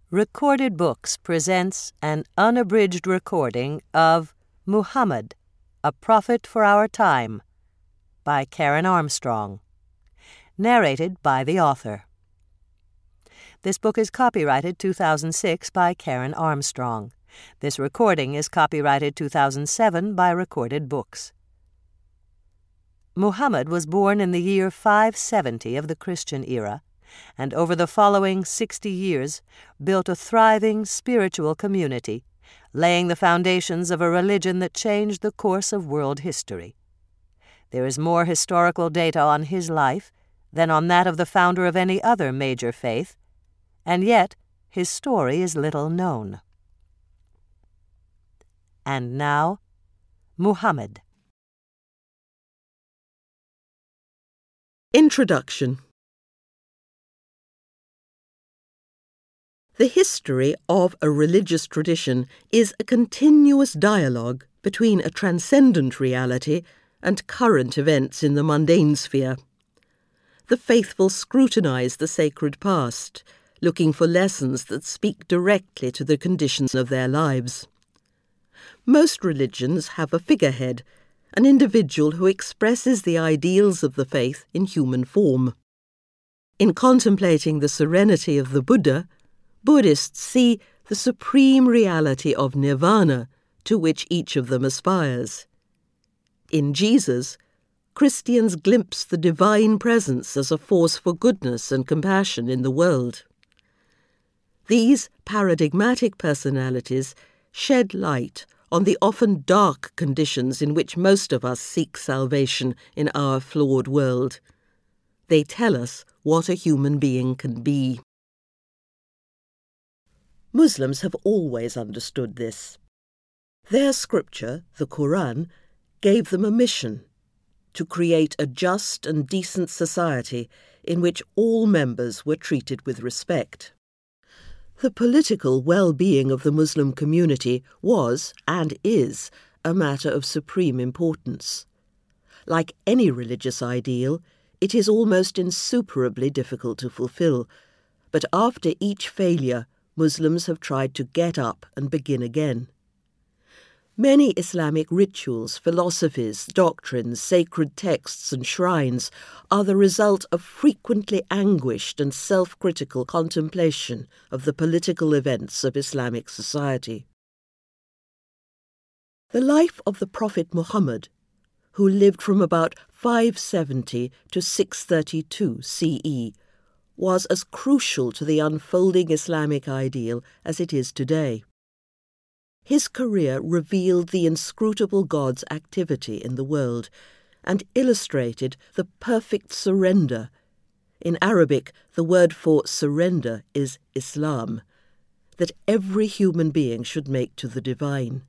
Recorded Books presents an unabridged recording of Muhammad, A Prophet for Our Time by Karen Armstrong. Narrated by the author. This book is copyrighted 2006 by Karen Armstrong. This recording is copyrighted 2007 by Recorded Books. Muhammad was born in the year 570 of the Christian era, and over the following 60 years built a thriving spiritual community, laying the foundations of a religion that changed the course of world history. There is more historical data on his life than on that of the founder of any other major faith, and yet his story is little known. And now, Muhammad. Introduction. The history of a religious tradition is a continuous dialogue between a transcendent reality and current events in the mundane sphere. The faithful scrutinize the sacred past, looking for lessons that speak directly to the conditions of their lives. Most religions have a figurehead, an individual who expresses the ideals of the faith in human form. In contemplating the serenity of the Buddha, Buddhists see the supreme reality of nirvana to which each of them aspires. In Jesus, Christians glimpse the divine presence as a force for goodness and compassion in the world. These paradigmatic personalities shed light on the often dark conditions in which most of us seek salvation in our flawed world. They tell us what a human being can be. Muslims have always understood this. Their scripture, the Quran, gave them a mission: to create a just and decent society in which all members were treated with respect. The political well-being of the Muslim community was, and is, a matter of supreme importance. Like any religious ideal, it is almost insuperably difficult to fulfill, but after each failure, Muslims have tried to get up and begin again. Many Islamic rituals, philosophies, doctrines, sacred texts and shrines are the result of frequently anguished and self-critical contemplation of the political events of Islamic society. The life of the Prophet Muhammad, who lived from about 570 to 632 CE, was as crucial to the unfolding Islamic ideal as it is today. His career revealed the inscrutable God's activity in the world and illustrated the perfect surrender. In Arabic, the word for surrender is Islam, that every human being should make to the divine.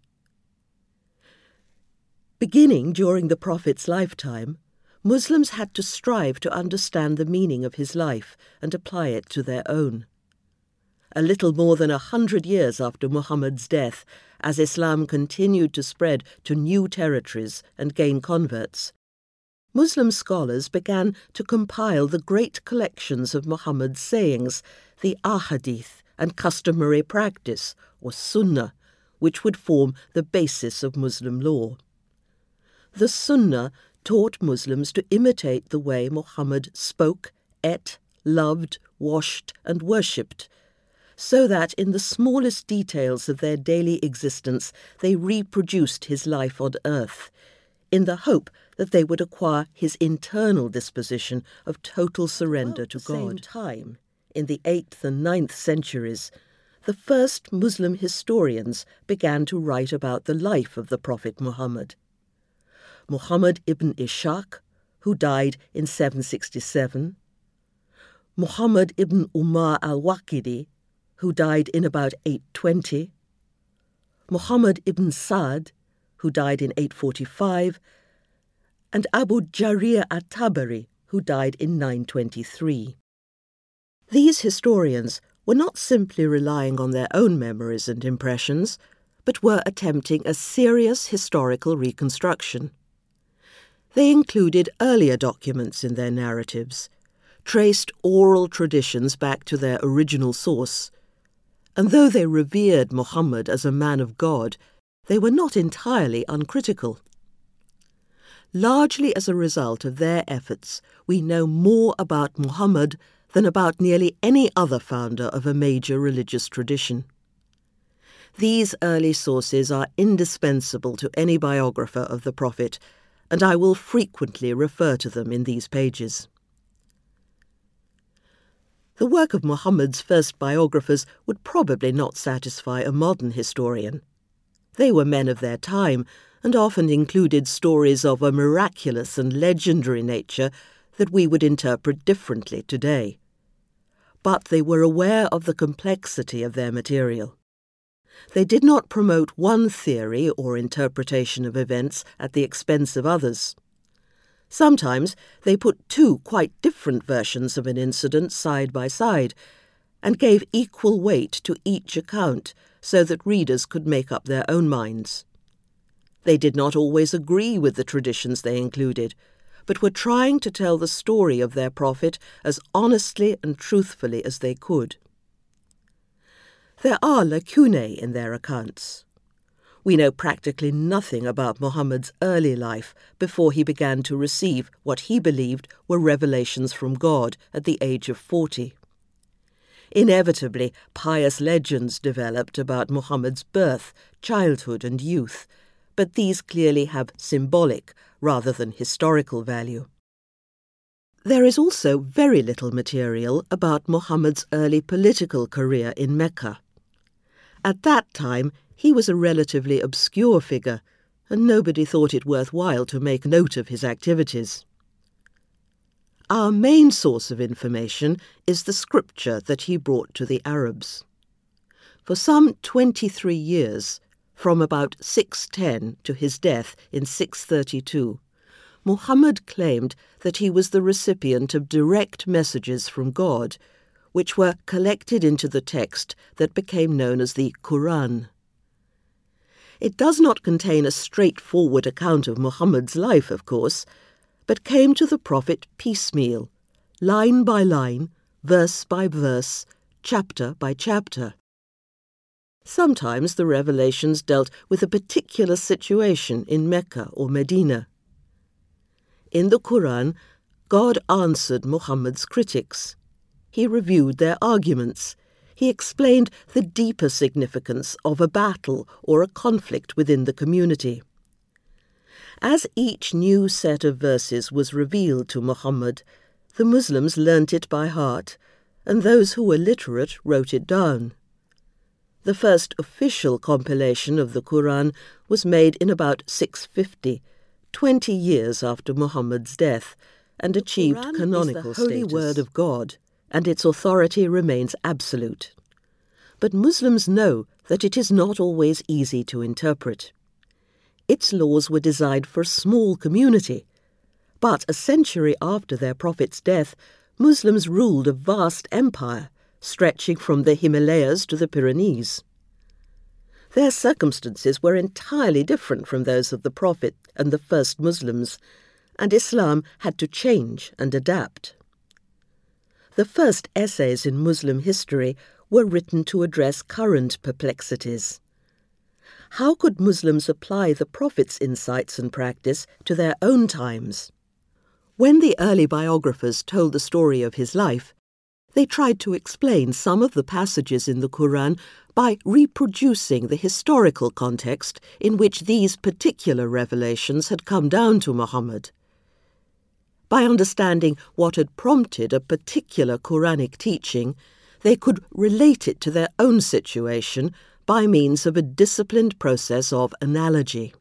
Beginning during the Prophet's lifetime, Muslims had to strive to understand the meaning of his life and apply it to their own. A little more than 100 years after Muhammad's death, as Islam continued to spread to new territories and gain converts, Muslim scholars began to compile the great collections of Muhammad's sayings, the ahadith and customary practice, or sunnah, which would form the basis of Muslim law. The sunnah taught Muslims to imitate the way Muhammad spoke, ate, loved, washed, and worshipped, so that in the smallest details of their daily existence they reproduced his life on earth, in the hope that they would acquire his internal disposition of total surrender to God. At the same time, in the 8th and 9th centuries, the first Muslim historians began to write about the life of the Prophet Muhammad. Muhammad ibn Ishaq, who died in 767, Muhammad ibn Umar al-Waqidi, who died in about 820, Muhammad ibn Sa'd, who died in 845, and Abu Jarir at-Tabari, who died in 923. These historians were not simply relying on their own memories and impressions, but were attempting a serious historical reconstruction. They included earlier documents in their narratives, traced oral traditions back to their original source, and though they revered Muhammad as a man of God, they were not entirely uncritical. Largely as a result of their efforts, we know more about Muhammad than about nearly any other founder of a major religious tradition. These early sources are indispensable to any biographer of the Prophet, and I will frequently refer to them in these pages. The work of Muhammad's first biographers would probably not satisfy a modern historian. They were men of their time, and often included stories of a miraculous and legendary nature that we would interpret differently today. But they were aware of the complexity of their material. They did not promote one theory or interpretation of events at the expense of others. Sometimes they put two quite different versions of an incident side by side, and gave equal weight to each account so that readers could make up their own minds. They did not always agree with the traditions they included, but were trying to tell the story of their prophet as honestly and truthfully as they could. There are lacunae in their accounts. We know practically nothing about Muhammad's early life before he began to receive what he believed were revelations from God at the age of 40. Inevitably, pious legends developed about Muhammad's birth, childhood, and youth, but these clearly have symbolic rather than historical value. There is also very little material about Muhammad's early political career in Mecca. At that time, he was a relatively obscure figure, and nobody thought it worthwhile to make note of his activities. Our main source of information is the scripture that he brought to the Arabs. For some 23 years, from about 610 to his death in 632, Muhammad claimed that he was the recipient of direct messages from God, which were collected into the text that became known as the Quran. It does not contain a straightforward account of Muhammad's life, of course, but came to the Prophet piecemeal, line by line, verse by verse, chapter by chapter. Sometimes the revelations dealt with a particular situation in Mecca or Medina. In the Quran, God answered Muhammad's critics. He reviewed their arguments. He explained the deeper significance of a battle or a conflict within the community. As each new set of verses was revealed to Muhammad, the Muslims learnt it by heart, and those who were literate wrote it down. The first official compilation of the Quran was made in about 650, 20 years after Muhammad's death, and achieved canonical status. The holy word of God, and its authority remains absolute. But Muslims know that it is not always easy to interpret. Its laws were designed for a small community, but a century after their prophet's death, Muslims ruled a vast empire, stretching from the Himalayas to the Pyrenees. Their circumstances were entirely different from those of the Prophet and the first Muslims, and Islam had to change and adapt. The first essays in Muslim history were written to address current perplexities. How could Muslims apply the Prophet's insights and practice to their own times? When the early biographers told the story of his life, they tried to explain some of the passages in the Quran by reproducing the historical context in which these particular revelations had come down to Muhammad. By understanding what had prompted a particular Quranic teaching, they could relate it to their own situation by means of a disciplined process of analogy.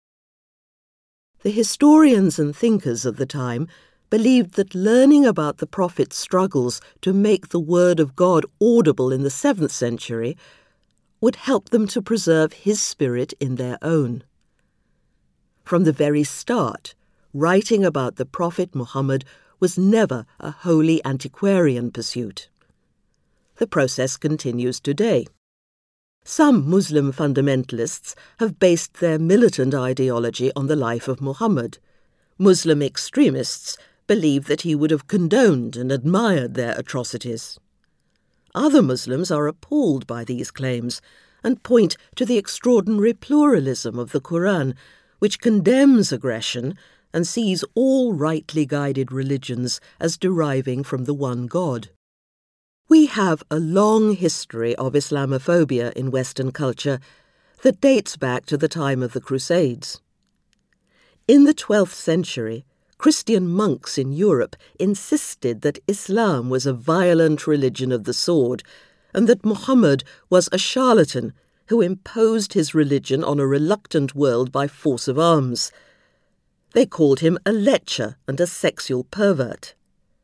The historians and thinkers of the time believed that learning about the Prophet's struggles to make the word of God audible in the 7th century would help them to preserve his spirit in their own. From the very start, writing about the Prophet Muhammad was never a wholly antiquarian pursuit. The process continues today. Some Muslim fundamentalists have based their militant ideology on the life of Muhammad. Muslim extremists believe that he would have condoned and admired their atrocities. Other Muslims are appalled by these claims and point to the extraordinary pluralism of the Quran, which condemns aggression and sees all rightly guided religions as deriving from the one God. We have a long history of Islamophobia in Western culture that dates back to the time of the Crusades. In the 12th century, Christian monks in Europe insisted that Islam was a violent religion of the sword and that Muhammad was a charlatan who imposed his religion on a reluctant world by force of arms. They called him a lecher and a sexual pervert.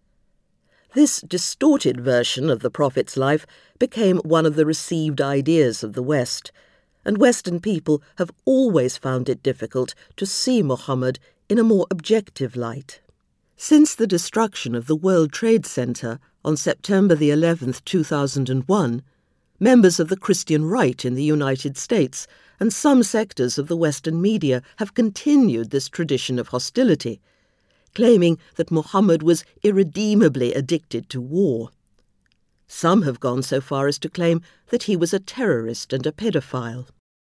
This distorted version of the Prophet's life became one of the received ideas of the West, and Western people have always found it difficult to see Muhammad in a more objective light. Since the destruction of the World Trade Center on September the 11th, 2001, members of the Christian right in the United States and some sectors of the Western media have continued this tradition of hostility, claiming that Muhammad was irredeemably addicted to war. Some have gone so far as to claim that he was a terrorist and a pedophile.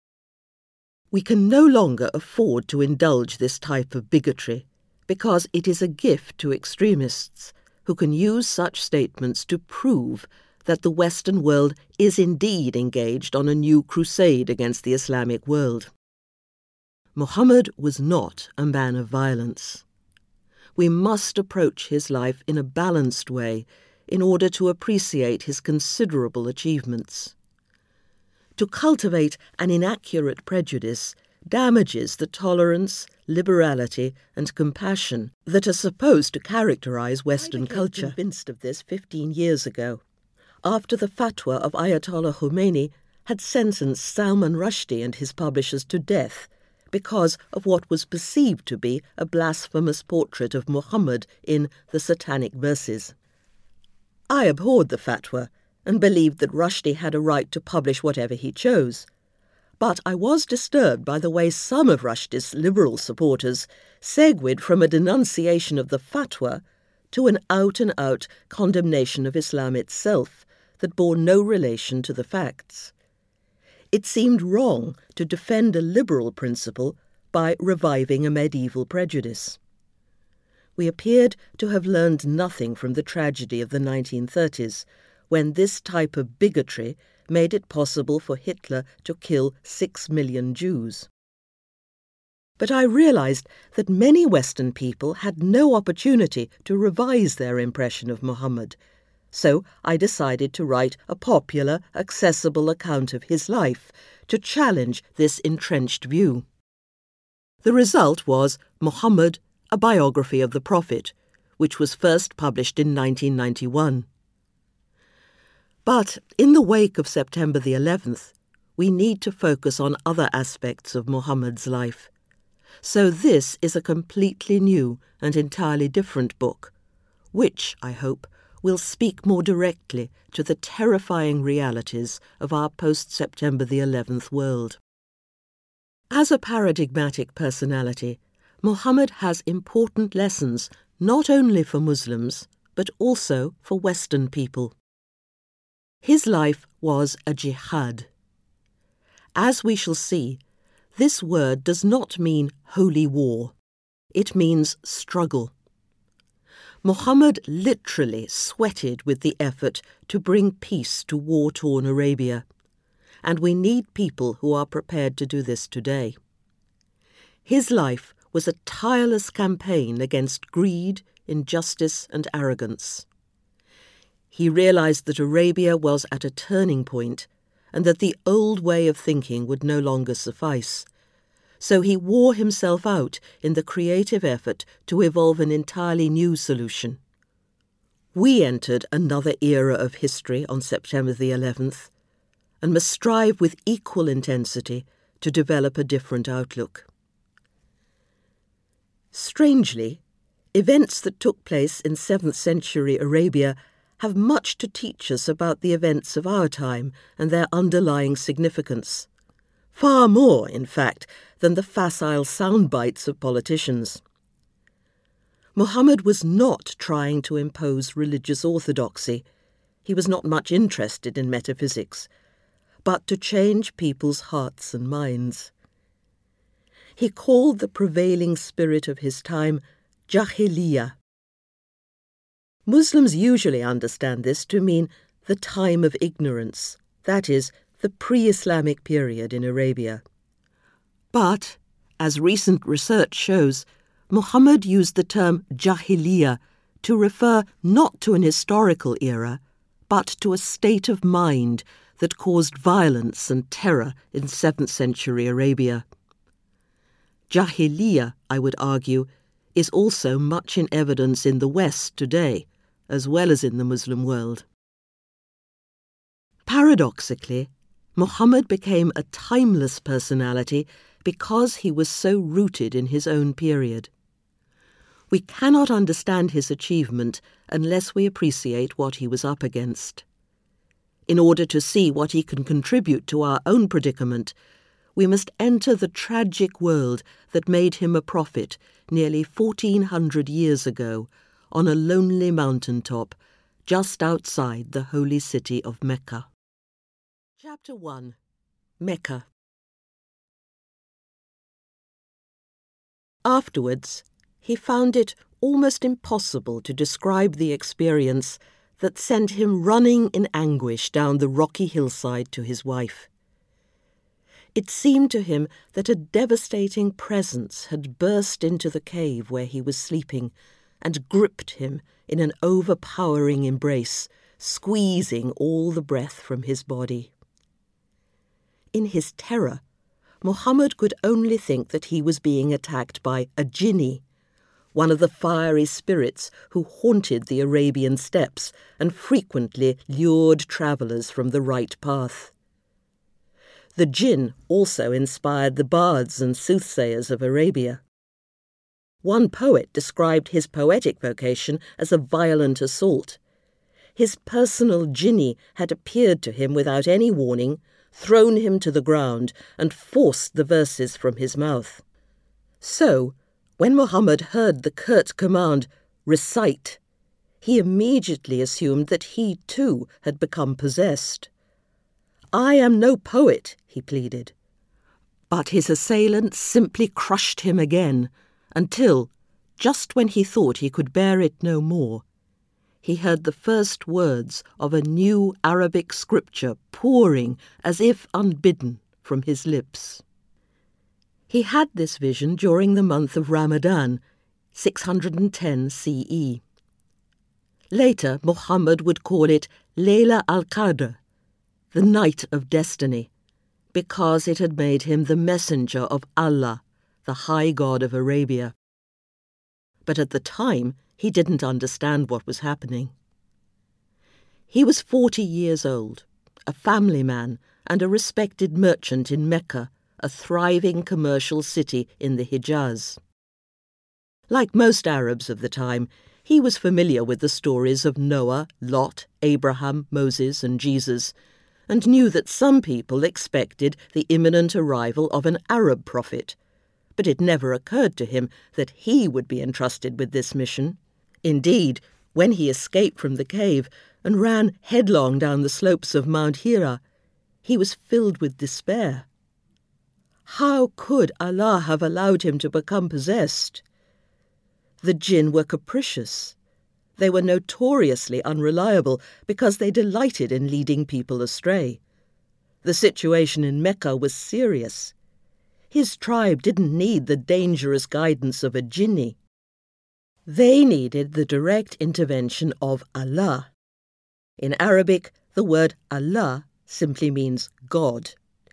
We can no longer afford to indulge this type of bigotry because it is a gift to extremists who can use such statements to prove that the Western world is indeed engaged on a new crusade against the Islamic world. Muhammad was not a man of violence. We must approach his life in a balanced way in order to appreciate his considerable achievements. To cultivate an inaccurate prejudice damages the tolerance, liberality, and compassion that are supposed to characterize Western culture. I became convinced of this 15 years ago, after the fatwa of Ayatollah Khomeini had sentenced Salman Rushdie and his publishers to death because of what was perceived to be a blasphemous portrait of Muhammad in the Satanic Verses. I abhorred the fatwa and believed that Rushdie had a right to publish whatever he chose. But I was disturbed by the way some of Rushdie's liberal supporters segued from a denunciation of the fatwa to an out-and-out condemnation of Islam itself that bore no relation to the facts. It seemed wrong to defend a liberal principle by reviving a medieval prejudice. We appeared to have learned nothing from the tragedy of the 1930s, when this type of bigotry made it possible for Hitler to kill 6 million Jews. But I realized that many Western people had no opportunity to revise their impression of Muhammad, so I decided to write a popular, accessible account of his life to challenge this entrenched view. The result was Muhammad, a biography of the Prophet, which was first published in 1991. But in the wake of September the 11th, we need to focus on other aspects of Muhammad's life. So this is a completely new and entirely different book, which, I hope, will speak more directly to the terrifying realities of our post-September the 11th world. As a paradigmatic personality, Muhammad has important lessons not only for Muslims, but also for Western people. His life was a jihad. As we shall see, this word does not mean holy war. It means struggle. Muhammad literally sweated with the effort to bring peace to war-torn Arabia, and we need people who are prepared to do this today. His life was a tireless campaign against greed, injustice, and arrogance. He realized that Arabia was at a turning point and that the old way of thinking would no longer suffice. So he wore himself out in the creative effort to evolve an entirely new solution. We entered another era of history on September the 11th and must strive with equal intensity to develop a different outlook. Strangely, events that took place in 7th century Arabia have much to teach us about the events of our time and their underlying significance. Far more, in fact, than the facile soundbites of politicians. Muhammad was not trying to impose religious orthodoxy. He was not much interested in metaphysics, but to change people's hearts and minds. He called the prevailing spirit of his time Jahiliyyah. Muslims usually understand this to mean the time of ignorance, that is, the pre-Islamic period in Arabia. But, as recent research shows, Muhammad used the term Jahiliyyah to refer not to an historical era, but to a state of mind that caused violence and terror in 7th century Arabia. Jahiliyyah, I would argue, is also much in evidence in the West today, as well as in the Muslim world. Paradoxically, Muhammad became a timeless personality because he was so rooted in his own period. We cannot understand his achievement unless we appreciate what he was up against. In order to see what he can contribute to our own predicament, we must enter the tragic world that made him a prophet nearly 1400 years ago on a lonely mountaintop just outside the holy city of Mecca. Chapter 1. Mecca. Afterwards, he found it almost impossible to describe the experience that sent him running in anguish down the rocky hillside to his wife. It seemed to him that a devastating presence had burst into the cave where he was sleeping and gripped him in an overpowering embrace, squeezing all the breath from his body. In his terror, Muhammad could only think that he was being attacked by a jinni, one of the fiery spirits who haunted the Arabian steppes and frequently lured travellers from the right path. The jinn also inspired the bards and soothsayers of Arabia. One poet described his poetic vocation as a violent assault. His personal jinni had appeared to him without any warning, thrown him to the ground, and forced the verses from his mouth. So, when Muhammad heard the curt command, "Recite," he immediately assumed that he too had become possessed. "I am no poet," he pleaded. But his assailant simply crushed him again, until, just when he thought he could bear it no more, he heard the first words of a new Arabic scripture pouring, as if unbidden, from his lips. He had this vision during the month of Ramadan, 610 CE. Later, Muhammad would call it Layla al-Qadr, the night of destiny, because it had made him the messenger of Allah, the high god of Arabia. But at the time, he didn't understand what was happening. He was 40 years old, a family man and a respected merchant in Mecca, a thriving commercial city in the Hijaz. Like most Arabs of the time, he was familiar with the stories of Noah, Lot, Abraham, Moses, and Jesus, and knew that some people expected the imminent arrival of an Arab prophet. But it never occurred to him that he would be entrusted with this mission. Indeed, when he escaped from the cave and ran headlong down the slopes of Mount Hira, he was filled with despair. How could Allah have allowed him to become possessed? The jinn were capricious. They were notoriously unreliable because they delighted in leading people astray. The situation in Mecca was serious. His tribe didn't need the dangerous guidance of a jinni. They needed the direct intervention of Allah. In Arabic, the word Allah simply means God.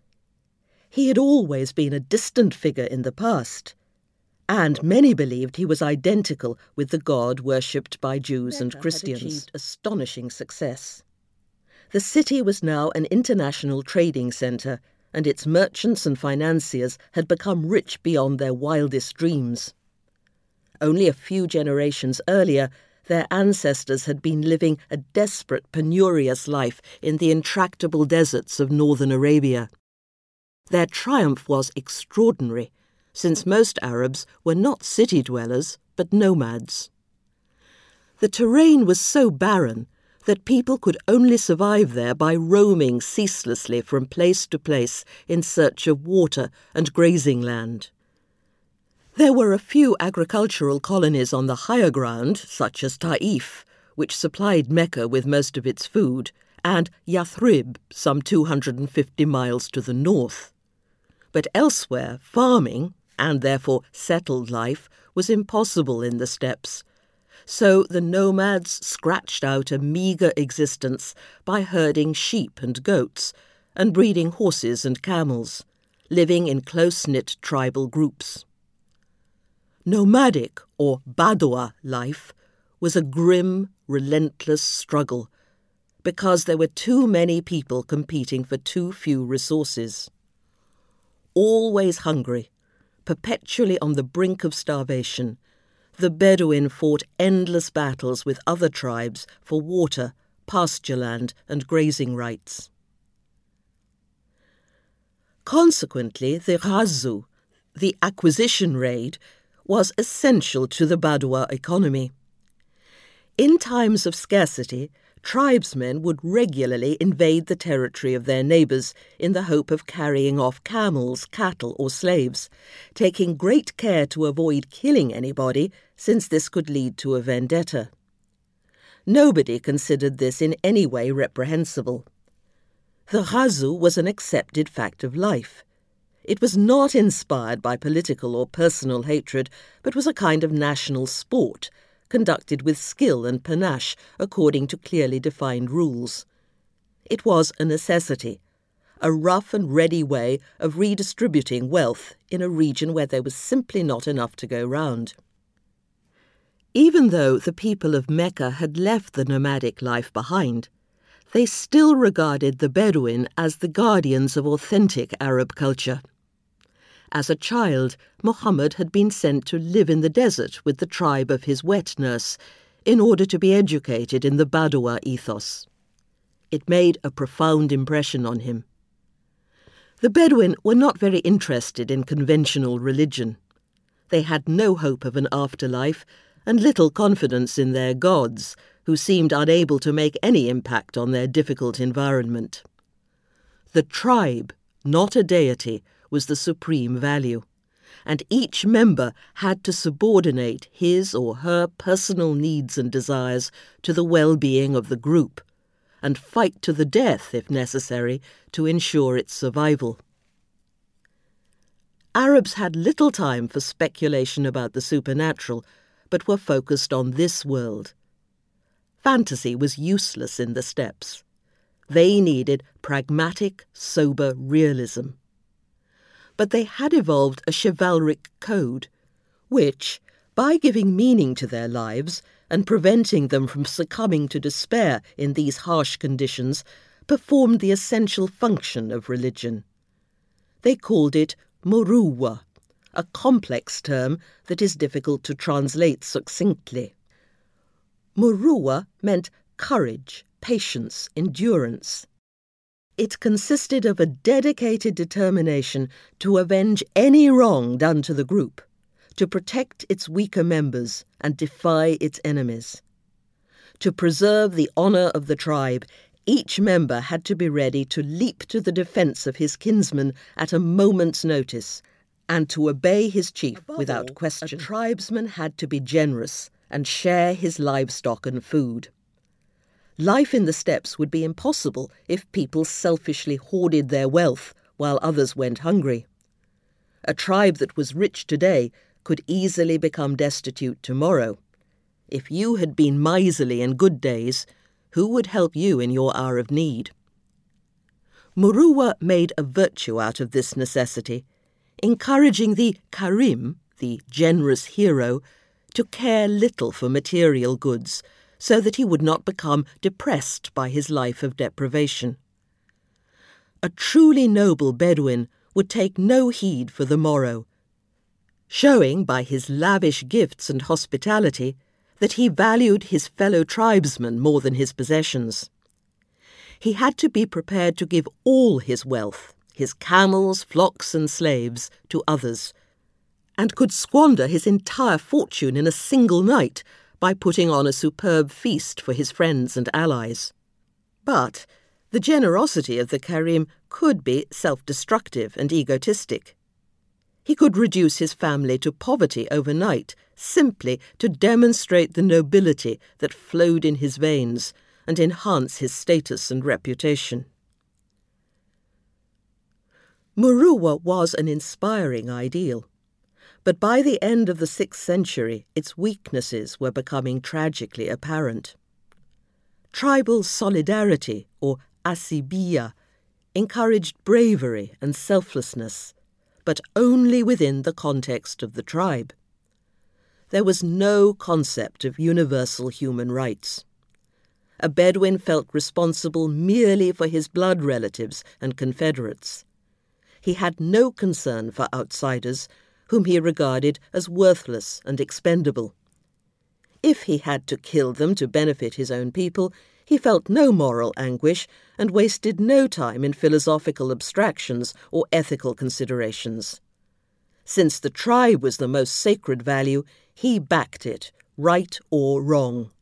He had always been a distant figure in the past, and many believed he was identical with the God worshipped by Jews and Christians. Had achieved astonishing success. The city was now an international trading centre, and its merchants and financiers had become rich beyond their wildest dreams. Only a few generations earlier, their ancestors had been living a desperate, penurious life in the intractable deserts of northern Arabia. Their triumph was extraordinary, since most Arabs were not city dwellers, but nomads. The terrain was so barren, that people could only survive there by roaming ceaselessly from place to place in search of water and grazing land. There were a few agricultural colonies on the higher ground, such as Taif, which supplied Mecca with most of its food, and Yathrib, some 250 miles to the north. But elsewhere, farming, and therefore settled life, was impossible in the steppes. So the nomads scratched out a meagre existence by herding sheep and goats, and breeding horses and camels, living in close-knit tribal groups. Nomadic, or Badwa, life was a grim, relentless struggle, because there were too many people competing for too few resources. Always hungry, perpetually on the brink of starvation, the Bedouin fought endless battles with other tribes for water, pasture land, and grazing rights. Consequently, the Ghazou, the acquisition raid, was essential to the Badwa economy. In times of scarcity, tribesmen would regularly invade the territory of their neighbours in the hope of carrying off camels, cattle, or slaves, taking great care to avoid killing anybody, since this could lead to a vendetta. Nobody considered this in any way reprehensible. The Ghazou was an accepted fact of life. It was not inspired by political or personal hatred, but was a kind of national sport, conducted with skill and panache according to clearly defined rules. It was a necessity, a rough and ready way of redistributing wealth in a region where there was simply not enough to go round. Even though the people of Mecca had left the nomadic life behind, they still regarded the Bedouin as the guardians of authentic Arab culture. As a child, Muhammad had been sent to live in the desert with the tribe of his wet nurse in order to be educated in the Badwa ethos. It made a profound impression on him. The Bedouin were not very interested in conventional religion. They had no hope of an afterlife and little confidence in their gods, who seemed unable to make any impact on their difficult environment. The tribe, not a deity, was the supreme value, and each member had to subordinate his or her personal needs and desires to the well-being of the group, and fight to the death, if necessary, to ensure its survival. Arabs had little time for speculation about the supernatural, but were focused on this world. Fantasy was useless in the steppes. They needed pragmatic, sober realism. But they had evolved a chivalric code, which, by giving meaning to their lives and preventing them from succumbing to despair in these harsh conditions, performed the essential function of religion. They called it Muruwa, a complex term that is difficult to translate succinctly. Muruwa meant courage, patience, endurance. It consisted of a dedicated determination to avenge any wrong done to the group, to protect its weaker members and defy its enemies. To preserve the honour of the tribe, each member had to be ready to leap to the defence of his kinsman at a moment's notice, and to obey his chief without question. A tribesman had to be generous and share his livestock and food. Life in the steppes would be impossible if people selfishly hoarded their wealth while others went hungry. A tribe that was rich today could easily become destitute tomorrow. If you had been miserly in good days, who would help you in your hour of need? Muruwa made a virtue out of this necessity, encouraging the Karim, the generous hero, to care little for material goods, so that he would not become depressed by his life of deprivation. A truly noble Bedouin would take no heed for the morrow, showing by his lavish gifts and hospitality that he valued his fellow tribesmen more than his possessions. He had to be prepared to give all his wealth, his camels, flocks and slaves, to others, and could squander his entire fortune in a single night by putting on a superb feast for his friends and allies. But the generosity of the Karim could be self-destructive and egotistic. He could reduce his family to poverty overnight, simply to demonstrate the nobility that flowed in his veins and enhance his status and reputation. Muruwa was an inspiring ideal, but by the end of the 6th century, its weaknesses were becoming tragically apparent. Tribal solidarity, or asibiya, encouraged bravery and selflessness, but only within the context of the tribe. There was no concept of universal human rights. A Bedouin felt responsible merely for his blood relatives and confederates. He had no concern for outsiders, whom he regarded as worthless and expendable. If he had to kill them to benefit his own people, he felt no moral anguish and wasted no time in philosophical abstractions or ethical considerations. Since the tribe was the most sacred value, he backed it, right or wrong.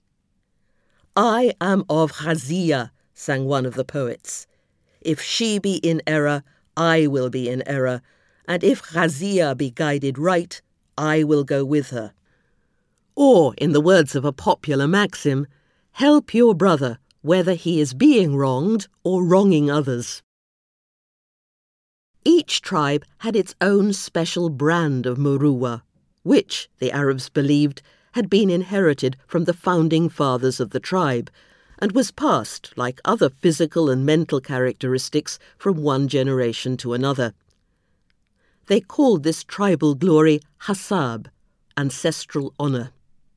"I am of Ghaziyah," sang one of the poets. "If she be in error, I will be in error, and if Ghaziyah be guided right, I will go with her." Or, in the words of a popular maxim, help your brother, whether he is being wronged or wronging others. Each tribe had its own special brand of Muruwa, which, the Arabs believed, had been inherited from the founding fathers of the tribe, and was passed, like other physical and mental characteristics, from one generation to another. They called this tribal glory hasab, ancestral honour.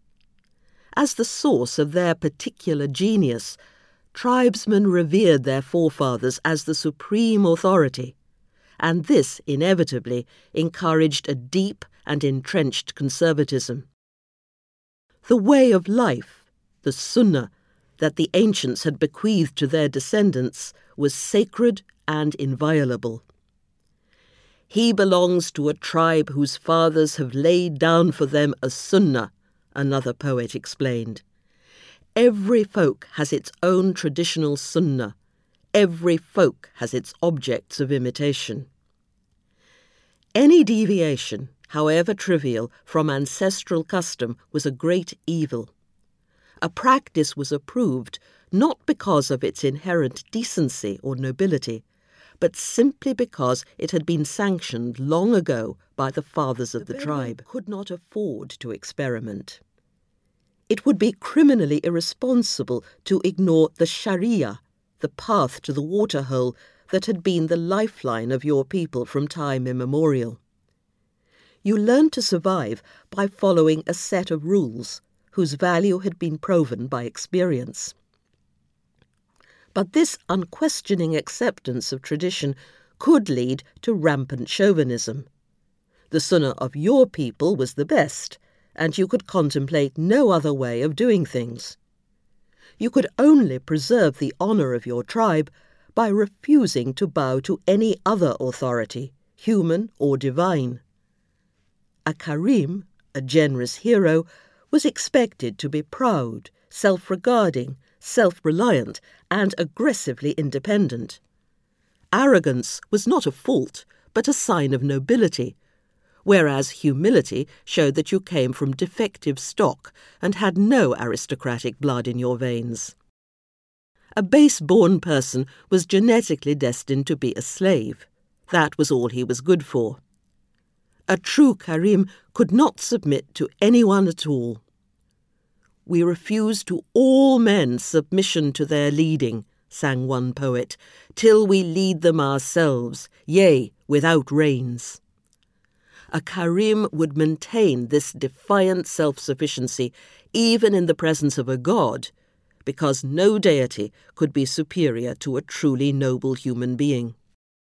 As the source of their particular genius, tribesmen revered their forefathers as the supreme authority, and this inevitably encouraged a deep and entrenched conservatism. The way of life, the sunnah, that the ancients had bequeathed to their descendants was sacred and inviolable. "He belongs to a tribe whose fathers have laid down for them a sunnah," another poet explained. "Every folk has its own traditional sunnah. Every folk has its objects of imitation." Any deviation, however trivial, from ancestral custom was a great evil. A practice was approved not because of its inherent decency or nobility, but simply because it had been sanctioned long ago by the fathers of the tribe. Could not afford to experiment. It would be criminally irresponsible to ignore the Sharia, the path to the waterhole that had been the lifeline of your people from time immemorial. You learned to survive by following a set of rules whose value had been proven by experience. But this unquestioning acceptance of tradition could lead to rampant chauvinism. The sunnah of your people was the best, and you could contemplate no other way of doing things. You could only preserve the honour of your tribe by refusing to bow to any other authority, human or divine. A Karim, a generous hero, was expected to be proud, self-regarding, self-reliant, and aggressively independent. Arrogance was not a fault, but a sign of nobility, whereas humility showed that you came from defective stock and had no aristocratic blood in your veins. A base-born person was genetically destined to be a slave. That was all he was good for. A true Karim could not submit to anyone at all. "We refuse to all men submission to their leading," sang one poet, "till we lead them ourselves, yea, without reins." A Karim would maintain this defiant self-sufficiency even in the presence of a god, because no deity could be superior to a truly noble human being.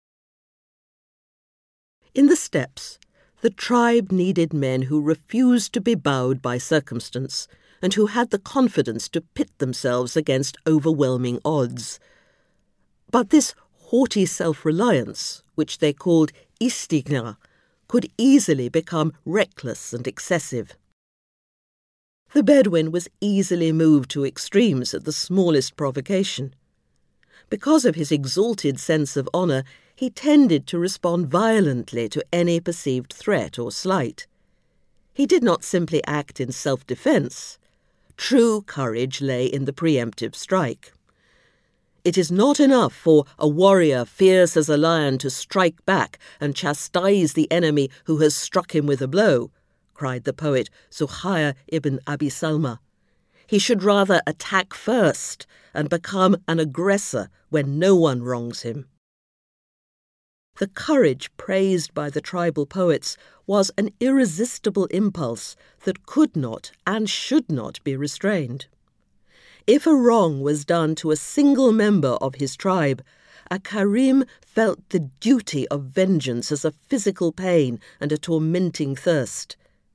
In the steppes, the tribe needed men who refused to be bowed by circumstance and who had the confidence to pit themselves against overwhelming odds. But this haughty self-reliance, which they called istighna, could easily become reckless and excessive. The Bedouin was easily moved to extremes at the smallest provocation. Because of his exalted sense of honour, he tended to respond violently to any perceived threat or slight. He did not simply act in self-defence. True courage lay in the preemptive strike. It is not enough for a warrior fierce as a lion to strike back and chastise the enemy who has struck him with a blow, cried the poet Zuhair ibn Abi Salma. He should rather attack first and become an aggressor when no one wrongs him. The courage praised by the tribal poets was an irresistible impulse that could not and should not be restrained. If a wrong was done to a single member of his tribe, a Karim felt the duty of vengeance as a physical pain and a tormenting thirst.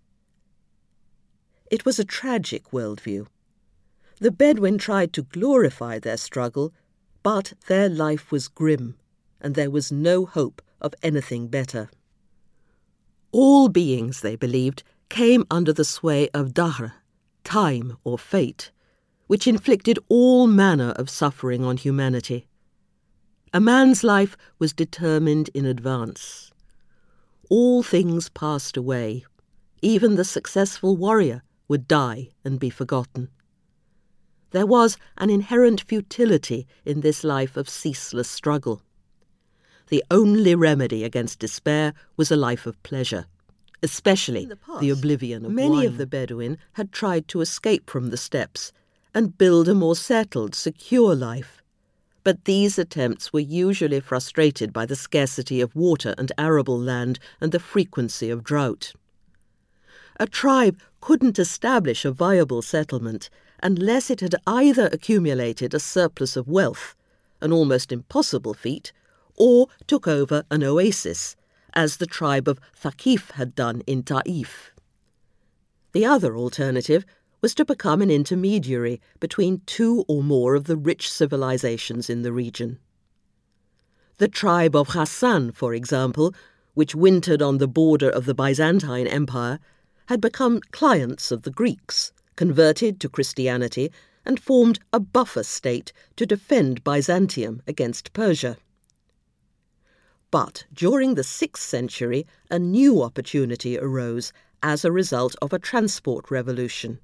It was a tragic worldview. The Bedouin tried to glorify their struggle, but their life was grim, and there was no hope of anything better. All beings, they believed, came under the sway of Dahr, time or fate, which inflicted all manner of suffering on humanity. A man's life was determined in advance. All things passed away. Even the successful warrior would die and be forgotten. There was an inherent futility in this life of ceaseless struggle. The only remedy against despair was a life of pleasure, especially the oblivion of wine. Many of the Bedouin had tried to escape from the steppes and build a more settled, secure life. But these attempts were usually frustrated by the scarcity of water and arable land and the frequency of drought. A tribe couldn't establish a viable settlement unless it had either accumulated a surplus of wealth, an almost impossible feat, or took over an oasis, as the tribe of Thaqif had done in Ta'if. The other alternative was to become an intermediary between two or more of the rich civilizations in the region. The tribe of Ghassan, for example, which wintered on the border of the Byzantine Empire, had become clients of the Greeks, converted to Christianity, and formed a buffer state to defend Byzantium against Persia. But during the 6th century, a new opportunity arose as a result of a transport revolution.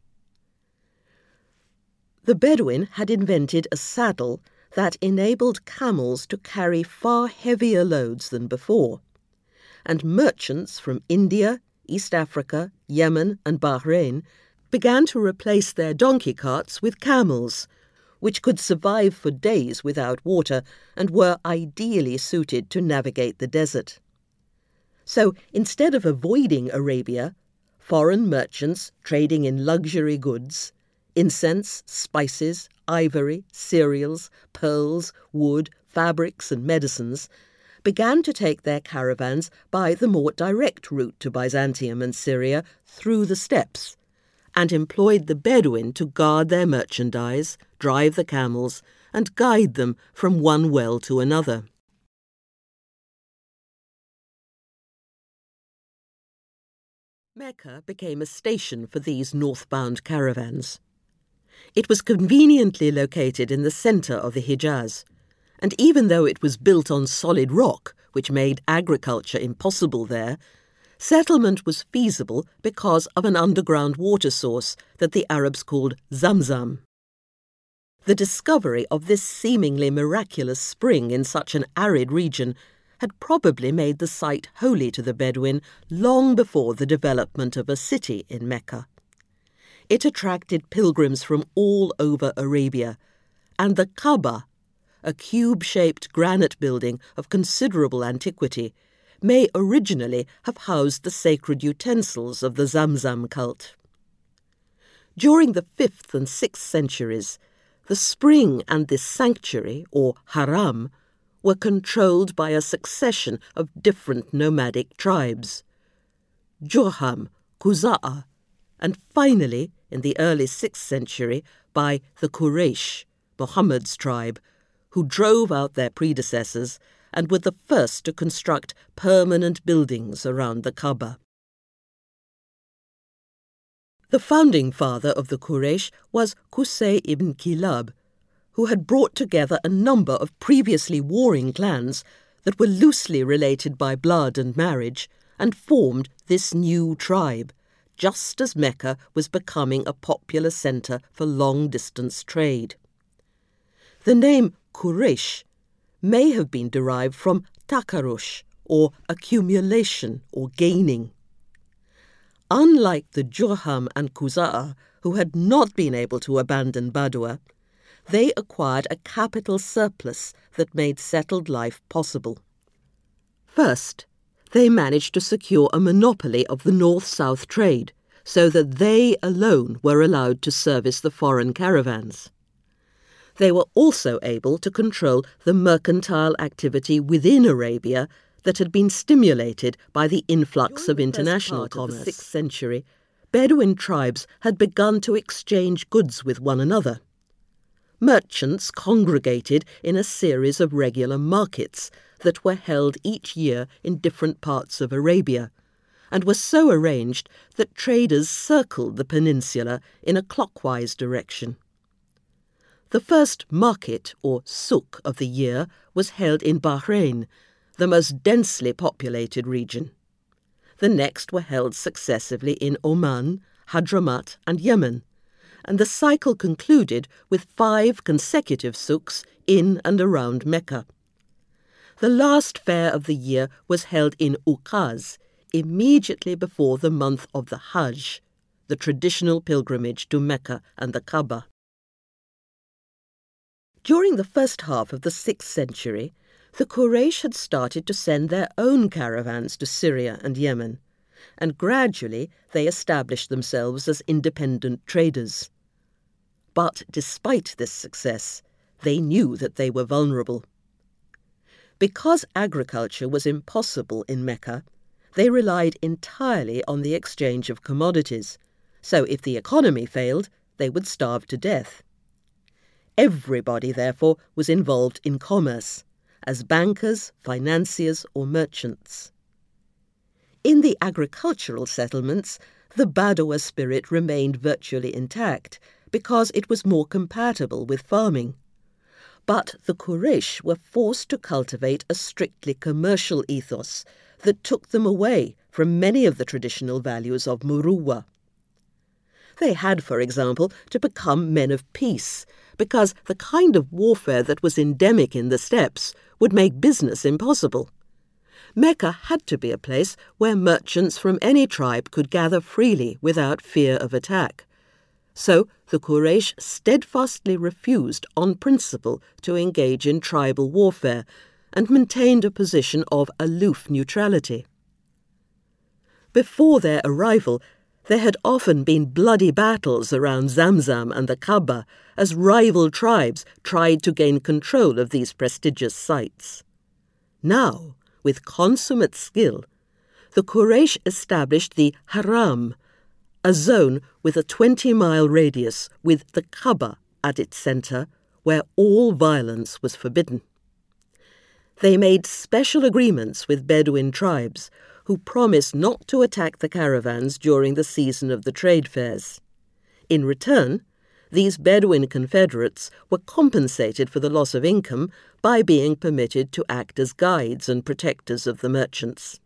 The Bedouin had invented a saddle that enabled camels to carry far heavier loads than before, and merchants from India, East Africa, Yemen, and Bahrain began to replace their donkey carts with camels, which could survive for days without water and were ideally suited to navigate the desert. So instead of avoiding Arabia, foreign merchants trading in luxury goods, incense, spices, ivory, cereals, pearls, wood, fabrics, and medicines, began to take their caravans by the more direct route to Byzantium and Syria through the steppes, and employed the Bedouin to guard their merchandise, drive the camels, and guide them from one well to another. Mecca became a station for these northbound caravans. It was conveniently located in the centre of the Hijaz, and even though it was built on solid rock, which made agriculture impossible there, settlement was feasible because of an underground water source that the Arabs called Zamzam. The discovery of this seemingly miraculous spring in such an arid region had probably made the site holy to the Bedouin long before the development of a city in Mecca. It attracted pilgrims from all over Arabia, and the Kaaba, a cube-shaped granite building of considerable antiquity, may originally have housed the sacred utensils of the Zamzam cult. During the 5th and 6th centuries, the spring and this sanctuary, or haram, were controlled by a succession of different nomadic tribes: Jurham, Khuza'a, and finally, in the early 6th century, by the Quraysh, Muhammad's tribe, who drove out their predecessors and were the first to construct permanent buildings around the Kaaba. The founding father of the Quraysh was Qusay ibn Kilab, who had brought together a number of previously warring clans that were loosely related by blood and marriage and formed this new tribe, just as Mecca was becoming a popular centre for long-distance trade. The name Quraysh may have been derived from takarush, or accumulation or gaining. Unlike the Jurham and Khuza'a, who had not been able to abandon Badua, they acquired a capital surplus that made settled life possible. First, they managed to secure a monopoly of the north-south trade, so that they alone were allowed to service the foreign caravans. They were also able to control the mercantile activity within Arabia that had been stimulated by the influx of international commerce. In the 6th century, Bedouin tribes had begun to exchange goods with one another. Merchants congregated in a series of regular markets that were held each year in different parts of Arabia, and were so arranged that traders circled the peninsula in a clockwise direction. The first market, or souk, of the year was held in Bahrain, the most densely populated region. The next were held successively in Oman, Hadramaut, and Yemen, and the cycle concluded with 5 consecutive souks in and around Mecca. The last fair of the year was held in Ukaz, immediately before the month of the Hajj, the traditional pilgrimage to Mecca and the Kaaba. During the first half of the 6th century, the Quraysh had started to send their own caravans to Syria and Yemen, and gradually they established themselves as independent traders. But despite this success, they knew that they were vulnerable. Because agriculture was impossible in Mecca, they relied entirely on the exchange of commodities, so if the economy failed, they would starve to death. Everybody, therefore, was involved in commerce, as bankers, financiers, or merchants. In the agricultural settlements, the Badawah spirit remained virtually intact because it was more compatible with farming. But the Quraysh were forced to cultivate a strictly commercial ethos that took them away from many of the traditional values of Muruwa. They had, for example, to become men of peace, because the kind of warfare that was endemic in the steppes would make business impossible. Mecca had to be a place where merchants from any tribe could gather freely without fear of attack. So the Quraysh steadfastly refused on principle to engage in tribal warfare and maintained a position of aloof neutrality. Before their arrival, there had often been bloody battles around Zamzam and the Kaaba as rival tribes tried to gain control of these prestigious sites. Now, with consummate skill, the Quraysh established the Haram, a zone with a 20-mile radius with the Kaaba at its centre, where all violence was forbidden. They made special agreements with Bedouin tribes, who promised not to attack the caravans during the season of the trade fairs. In return, these Bedouin confederates were compensated for the loss of income by being permitted to act as guides and protectors of the merchants.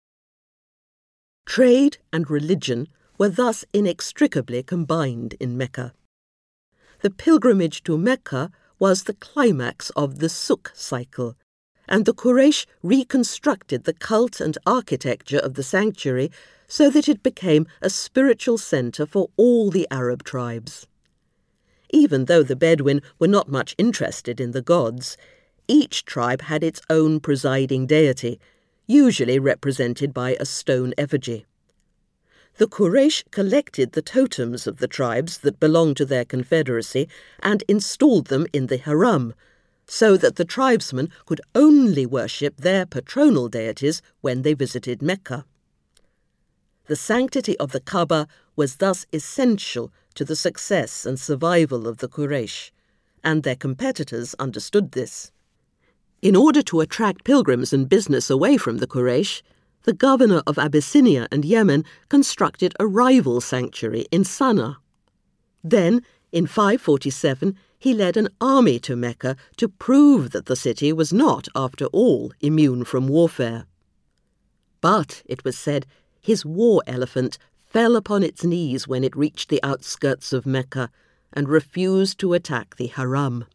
Trade and religion were thus inextricably combined in Mecca. The pilgrimage to Mecca was the climax of the souk cycle, and the Quraysh reconstructed the cult and architecture of the sanctuary so that it became a spiritual centre for all the Arab tribes. Even though the Bedouin were not much interested in the gods, each tribe had its own presiding deity, usually represented by a stone effigy. The Quraysh collected the totems of the tribes that belonged to their confederacy and installed them in the Haram, so that the tribesmen could only worship their patronal deities when they visited Mecca. The sanctity of the Kaaba was thus essential to the success and survival of the Quraysh, and their competitors understood this. In order to attract pilgrims and business away from the Quraysh, the governor of Abyssinia and Yemen constructed a rival sanctuary in Sana'a. Then, in 547, he led an army to Mecca to prove that the city was not, after all, immune from warfare. But, it was said, his war elephant fell upon its knees when it reached the outskirts of Mecca and refused to attack the Haram.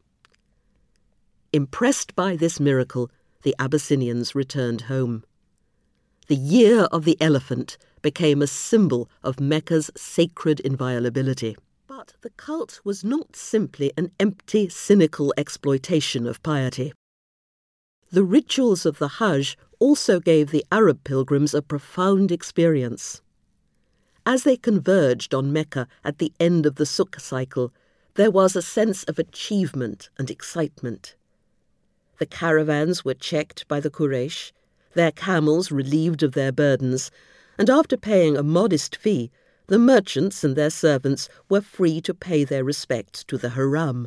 Impressed by this miracle, the Abyssinians returned home. The Year of the Elephant became a symbol of Mecca's sacred inviolability. But the cult was not simply an empty, cynical exploitation of piety. The rituals of the Hajj also gave the Arab pilgrims a profound experience. As they converged on Mecca at the end of the Suk cycle, there was a sense of achievement and excitement. The caravans were checked by the Quraysh, their camels relieved of their burdens, and after paying a modest fee, the merchants and their servants were free to pay their respects to the Haram.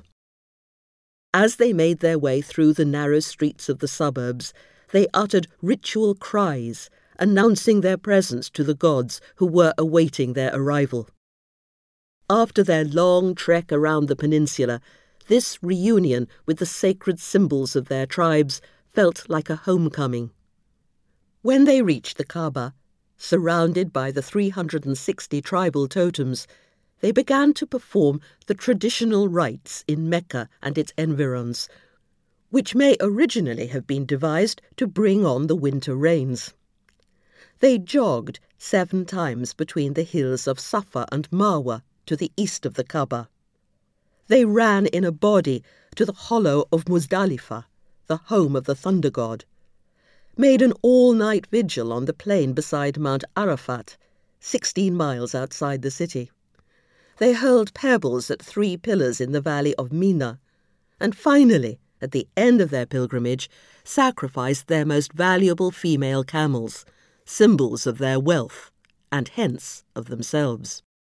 As they made their way through the narrow streets of the suburbs, they uttered ritual cries, announcing their presence to the gods who were awaiting their arrival. After their long trek around the peninsula, this reunion with the sacred symbols of their tribes felt like a homecoming. When they reached the Kaaba, surrounded by the 360 tribal totems, they began to perform the traditional rites in Mecca and its environs, which may originally have been devised to bring on the winter rains. They jogged 7 times between the hills of Safa and Marwa to the east of the Kaaba. They ran in a body to the hollow of Muzdalifah, the home of the thunder god, made an all-night vigil on the plain beside Mount Arafat, 16 miles outside the city. They hurled pebbles at 3 pillars in the valley of Mina, and finally, at the end of their pilgrimage, sacrificed their most valuable female camels, symbols of their wealth, and hence of themselves.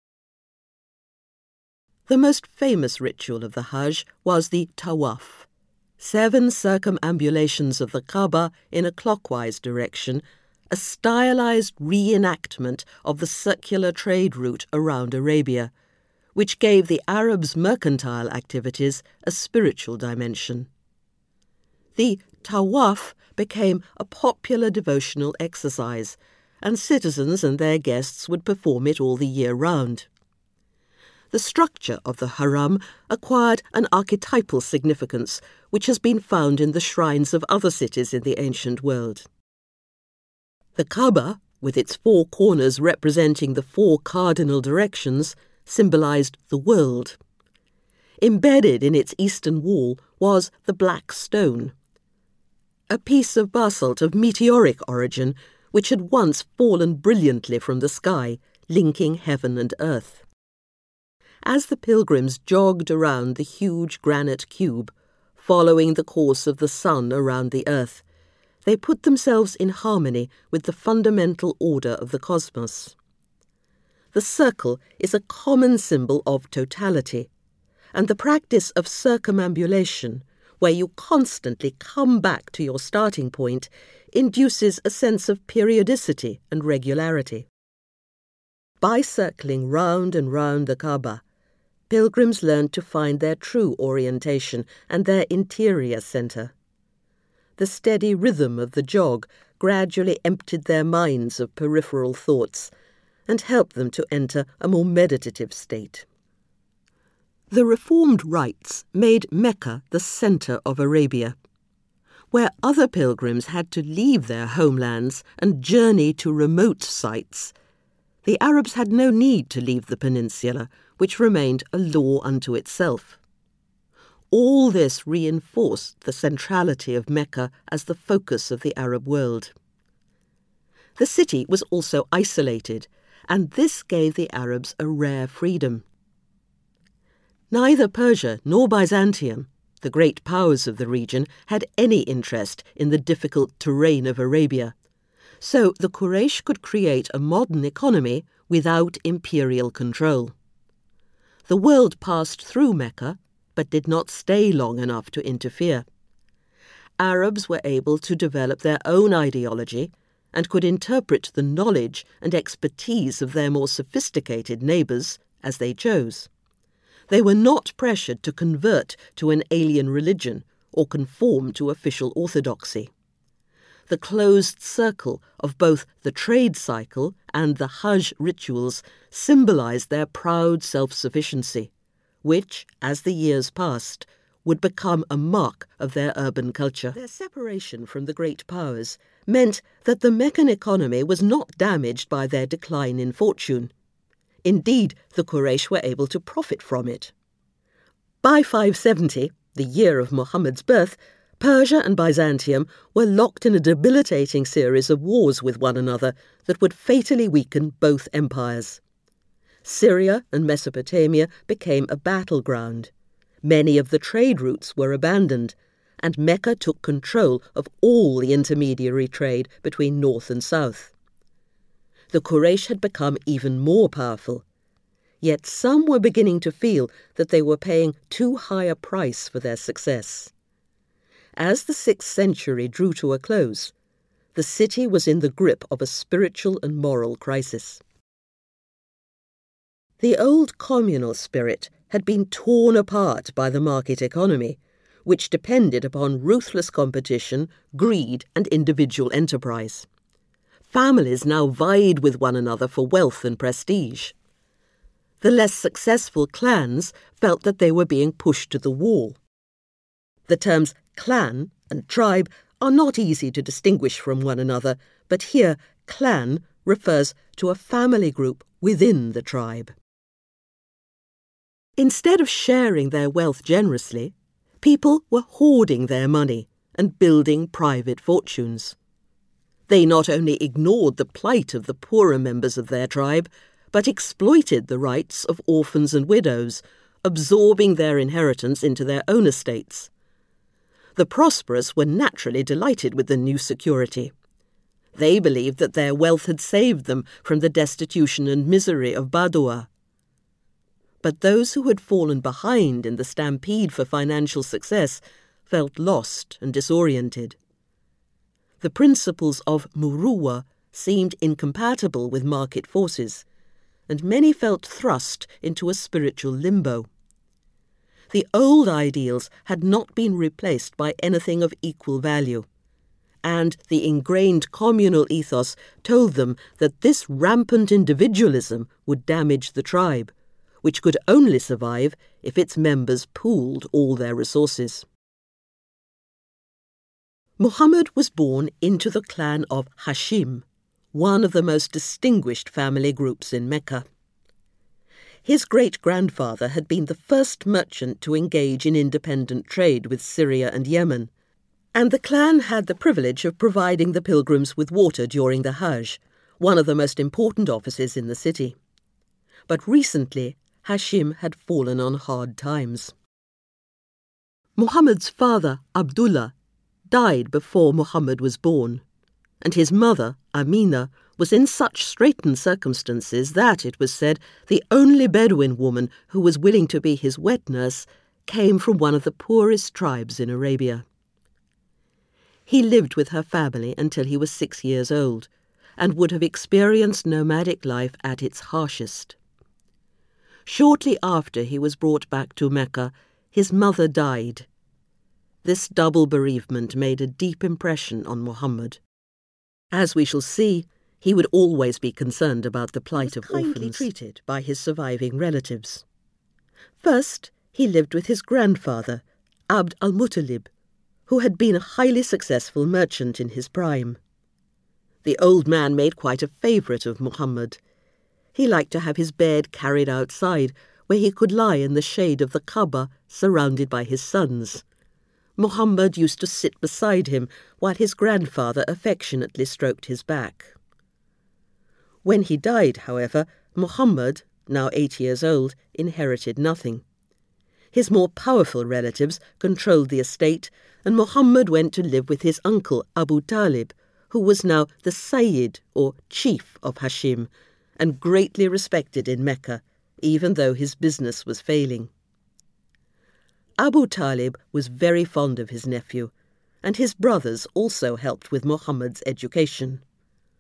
The most famous ritual of the Hajj was the Tawaf, 7 circumambulations of the Kaaba in a clockwise direction, a stylized reenactment of the circular trade route around Arabia, which gave the Arabs' mercantile activities a spiritual dimension. The Tawaf became a popular devotional exercise, and citizens and their guests would perform it all the year round. The structure of the Haram acquired an archetypal significance which has been found in the shrines of other cities in the ancient world. The Kaaba, with its 4 corners representing the 4 cardinal directions, symbolized the world. Embedded in its eastern wall was the Black Stone, a piece of basalt of meteoric origin which had once fallen brilliantly from the sky, linking heaven and earth. As the pilgrims jogged around the huge granite cube, following the course of the sun around the earth, they put themselves in harmony with the fundamental order of the cosmos. The circle is a common symbol of totality, and the practice of circumambulation, where you constantly come back to your starting point, induces a sense of periodicity and regularity. By circling round and round the Kaaba, pilgrims learned to find their true orientation and their interior centre. The steady rhythm of the jog gradually emptied their minds of peripheral thoughts and helped them to enter a more meditative state. The reformed rites made Mecca the centre of Arabia. Where other pilgrims had to leave their homelands and journey to remote sites, the Arabs had no need to leave the peninsula, which remained a law unto itself. All this reinforced the centrality of Mecca as the focus of the Arab world. The city was also isolated, and this gave the Arabs a rare freedom. Neither Persia nor Byzantium, the great powers of the region, had any interest in the difficult terrain of Arabia, so the Quraysh could create a modern economy without imperial control. The world passed through Mecca, but did not stay long enough to interfere. Arabs were able to develop their own ideology and could interpret the knowledge and expertise of their more sophisticated neighbours as they chose. They were not pressured to convert to an alien religion or conform to official orthodoxy. The closed circle of both the trade cycle and the Hajj rituals symbolised their proud self-sufficiency, which, as the years passed, would become a mark of their urban culture. Their separation from the great powers meant that the Meccan economy was not damaged by their decline in fortune. Indeed, the Quraysh were able to profit from it. By 570, the year of Muhammad's birth, Persia and Byzantium were locked in a debilitating series of wars with one another that would fatally weaken both empires. Syria and Mesopotamia became a battleground. Many of the trade routes were abandoned, and Mecca took control of all the intermediary trade between north and south. The Quraysh had become even more powerful, yet some were beginning to feel that they were paying too high a price for their success. As the 6th century drew to a close, the city was in the grip of a spiritual and moral crisis. The old communal spirit had been torn apart by the market economy, which depended upon ruthless competition, greed, and individual enterprise. Families now vied with one another for wealth and prestige. The less successful clans felt that they were being pushed to the wall. The terms clan and tribe are not easy to distinguish from one another, but here clan refers to a family group within the tribe. Instead of sharing their wealth generously, people were hoarding their money and building private fortunes. They not only ignored the plight of the poorer members of their tribe, but exploited the rights of orphans and widows, absorbing their inheritance into their own estates. The prosperous were naturally delighted with the new security. They believed that their wealth had saved them from the destitution and misery of Badua. But those who had fallen behind in the stampede for financial success felt lost and disoriented. The principles of Muruwa seemed incompatible with market forces, and many felt thrust into a spiritual limbo. The old ideals had not been replaced by anything of equal value, and the ingrained communal ethos told them that this rampant individualism would damage the tribe, which could only survive if its members pooled all their resources. Muhammad was born into the clan of Hashim, one of the most distinguished family groups in Mecca. His great-grandfather had been the first merchant to engage in independent trade with Syria and Yemen, and the clan had the privilege of providing the pilgrims with water during the Hajj, one of the most important offices in the city. But recently, Hashim had fallen on hard times. Muhammad's father, Abdullah, died before Muhammad was born, and his mother, Amina, was in such straitened circumstances that, it was said, the only Bedouin woman who was willing to be his wet nurse came from one of the poorest tribes in Arabia. He lived with her family until he was 6 years old, and would have experienced nomadic life at its harshest. Shortly after he was brought back to Mecca, his mother died. This double bereavement made a deep impression on Muhammad. As we shall see, he would always be concerned about the plight of orphans. He was kindly treated by his surviving relatives. First, he lived with his grandfather, Abd al-Muttalib, who had been a highly successful merchant in his prime. The old man made quite a favourite of Muhammad. He liked to have his bed carried outside, where he could lie in the shade of the Kaaba, surrounded by his sons. Muhammad used to sit beside him, while his grandfather affectionately stroked his back. When he died, however, Muhammad, now 8 years old, inherited nothing. His more powerful relatives controlled the estate, and Muhammad went to live with his uncle Abu Talib, who was now the Sayyid, or chief of Hashim, and greatly respected in Mecca, even though his business was failing. Abu Talib was very fond of his nephew, and his brothers also helped with Muhammad's education.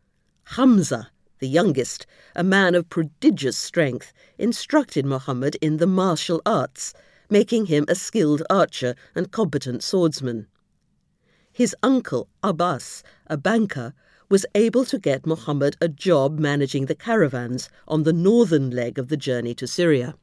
Hamza, the youngest, a man of prodigious strength, instructed Muhammad in the martial arts, making him a skilled archer and competent swordsman. His uncle, Abbas, a banker, was able to get Muhammad a job managing the caravans on the northern leg of the journey to Syria.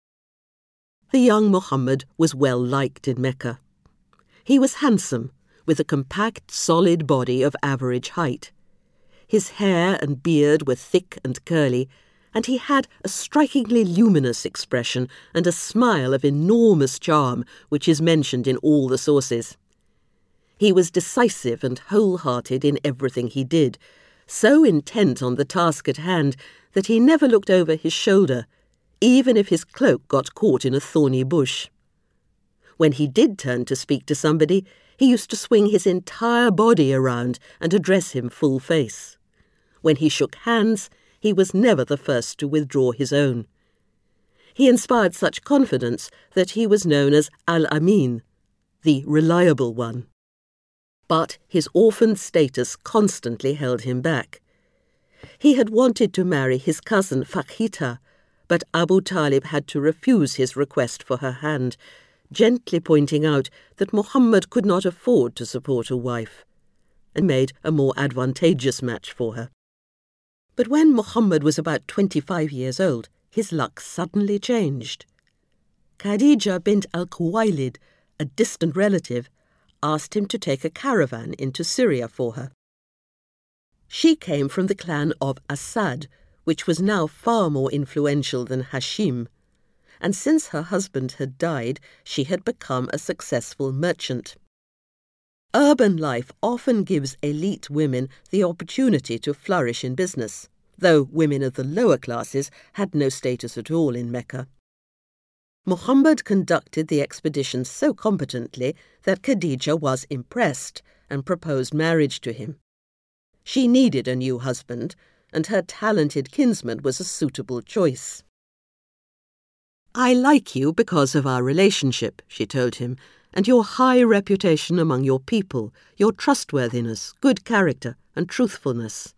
The young Muhammad was well liked in Mecca. He was handsome, with a compact, solid body of average height. His hair and beard were thick and curly, and he had a strikingly luminous expression and a smile of enormous charm, which is mentioned in all the sources. He was decisive and wholehearted in everything he did, so intent on the task at hand that he never looked over his shoulder, even if his cloak got caught in a thorny bush. When he did turn to speak to somebody, he used to swing his entire body around and address him full face. When he shook hands, he was never the first to withdraw his own. He inspired such confidence that he was known as Al-Amin, the reliable one. But his orphaned status constantly held him back. He had wanted to marry his cousin Fakhita, but Abu Talib had to refuse his request for her hand, gently pointing out that Muhammad could not afford to support a wife, and made a more advantageous match for her. But when Muhammad was about 25 years old, his luck suddenly changed. Khadija bint al-Khuwaylid, a distant relative, asked him to take a caravan into Syria for her. She came from the clan of Asad, which was now far more influential than Hashim, and since her husband had died, she had become a successful merchant. Urban life often gives elite women the opportunity to flourish in business, though women of the lower classes had no status at all in Mecca. Muhammad conducted the expedition so competently that Khadija was impressed and proposed marriage to him. She needed a new husband, and her talented kinsman was a suitable choice. "I like you because of our relationship," she told him, "and your high reputation among your people, your trustworthiness, good character, and truthfulness."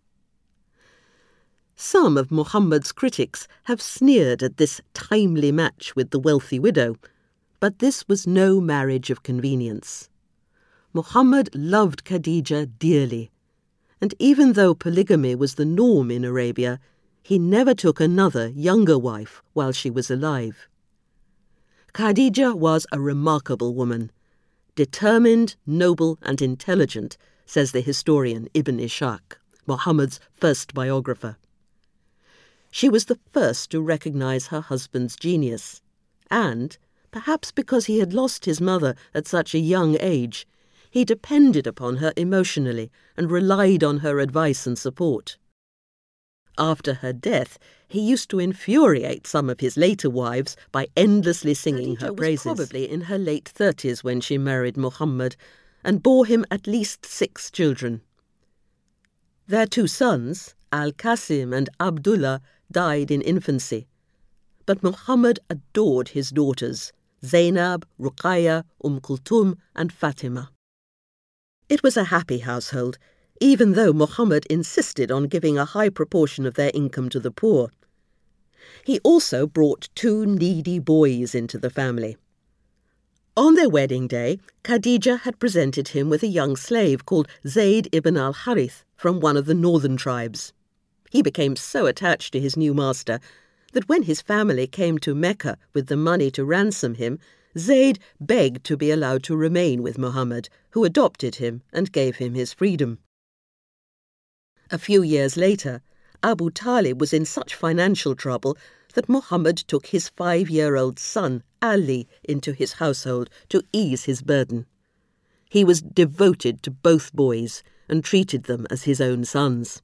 Some of Muhammad's critics have sneered at this timely match with the wealthy widow, but this was no marriage of convenience. Muhammad loved Khadija dearly, and even though polygamy was the norm in Arabia, he never took another, younger wife while she was alive. Khadija was a remarkable woman, determined, noble, and intelligent, says the historian Ibn Ishaq, Muhammad's first biographer. She was the first to recognize her husband's genius, and, perhaps because he had lost his mother at such a young age, he depended upon her emotionally and relied on her advice and support. After her death, he used to infuriate some of his later wives by endlessly singing her praises. Khadija was probably in her late 30s when she married Muhammad and bore him at least 6 children. Their 2 sons, Al-Qasim and Abdullah, died in infancy, but Muhammad adored his daughters, Zainab, Ruqayya, Kulthum, and Fatima. It was a happy household, even though Muhammad insisted on giving a high proportion of their income to the poor. He also brought 2 needy boys into the family. On their wedding day, Khadija had presented him with a young slave called Zayd ibn al-Harith from one of the northern tribes. He became so attached to his new master that when his family came to Mecca with the money to ransom him, Zayd begged to be allowed to remain with Muhammad, who adopted him and gave him his freedom. A few years later, Abu Talib was in such financial trouble that Muhammad took his 5-year-old son, Ali, into his household to ease his burden. He was devoted to both boys and treated them as his own sons.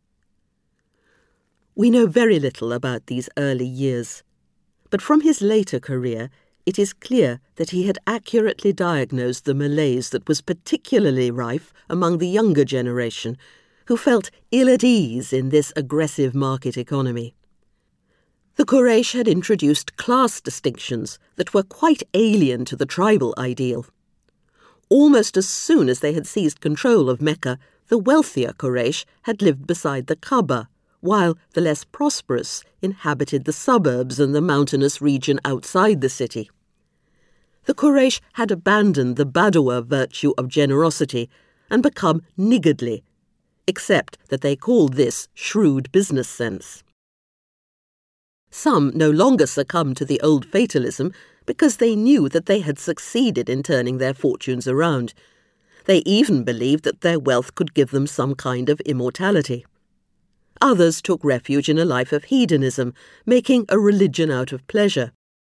We know very little about these early years, but from his later career, it is clear that he had accurately diagnosed the malaise that was particularly rife among the younger generation, who felt ill at ease in this aggressive market economy. The Quraysh had introduced class distinctions that were quite alien to the tribal ideal. Almost as soon as they had seized control of Mecca, The wealthier Quraysh had lived beside the Kaaba, while the less prosperous inhabited the suburbs and the mountainous region outside the city. The Quraysh had abandoned the Badawa virtue of generosity and become niggardly, except that they called this shrewd business sense. Some no longer succumbed to the old fatalism because they knew that they had succeeded in turning their fortunes around. They even believed that their wealth could give them some kind of immortality. Others took refuge in a life of hedonism, making a religion out of pleasure.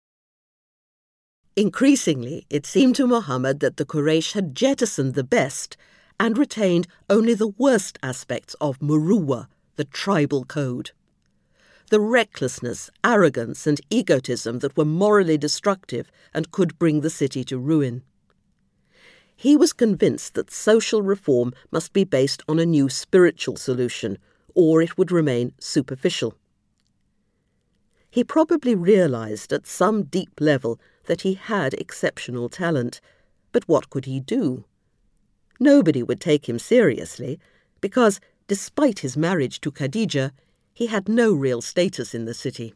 Increasingly, it seemed to Muhammad that the Quraysh had jettisoned the best and retained only the worst aspects of Muruwa, the tribal code. The recklessness, arrogance, and egotism that were morally destructive and could bring the city to ruin. He was convinced that social reform must be based on a new spiritual solution, or it would remain superficial. He probably realized at some deep level that he had exceptional talent, but what could he do? Nobody would take him seriously, because, despite his marriage to Khadija, he had no real status in the city.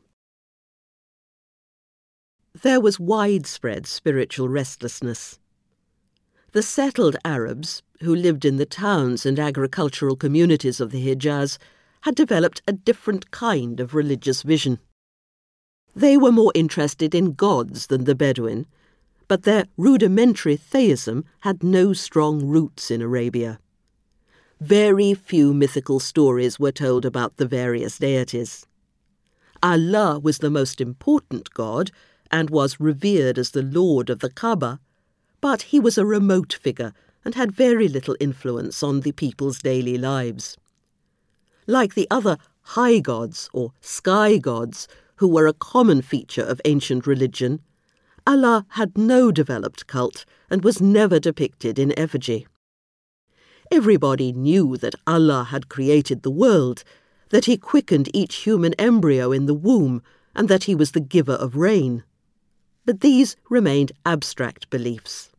There was widespread spiritual restlessness. The settled Arabs, who lived in the towns and agricultural communities of the Hijaz, had developed a different kind of religious vision. They were more interested in gods than the Bedouin, but their rudimentary theism had no strong roots in Arabia. Very few mythical stories were told about the various deities. Allah was the most important god and was revered as the lord of the Kaaba, but he was a remote figure and had very little influence on the people's daily lives. Like the other high gods or sky gods, who were a common feature of ancient religion, Allah had no developed cult and was never depicted in effigy. Everybody knew that Allah had created the world, that he quickened each human embryo in the womb, and that he was the giver of rain. But these remained abstract beliefs.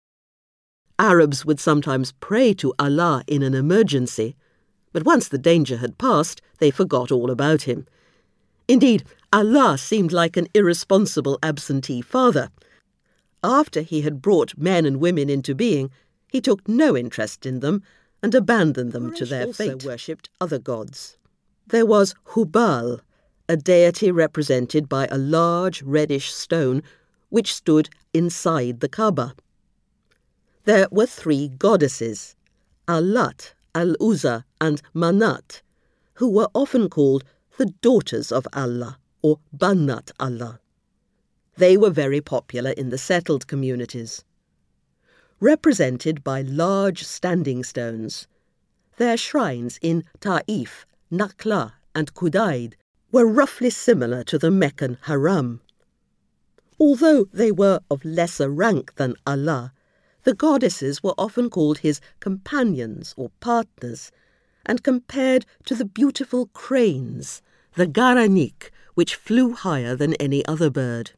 Arabs would sometimes pray to Allah in an emergency, but once the danger had passed, they forgot all about him. Indeed, Allah seemed like an irresponsible absentee father. After he had brought men and women into being, he took no interest in them and abandoned them to their fate. Also worshipped other gods. There was Hubal, a deity represented by a large reddish stone which stood inside the Kaaba. There were 3 goddesses, Al-Lat, Al-Uzza, and Manat, who were often called the daughters of Allah, or Banat Allah. They were very popular in the settled communities. Represented by large standing stones, their shrines in Ta'if, Nakhla, and Qudayd were roughly similar to the Meccan Haram. Although they were of lesser rank than Allah, the goddesses were often called his companions or partners, and compared to the beautiful cranes, the Garanik, which flew higher than any other bird.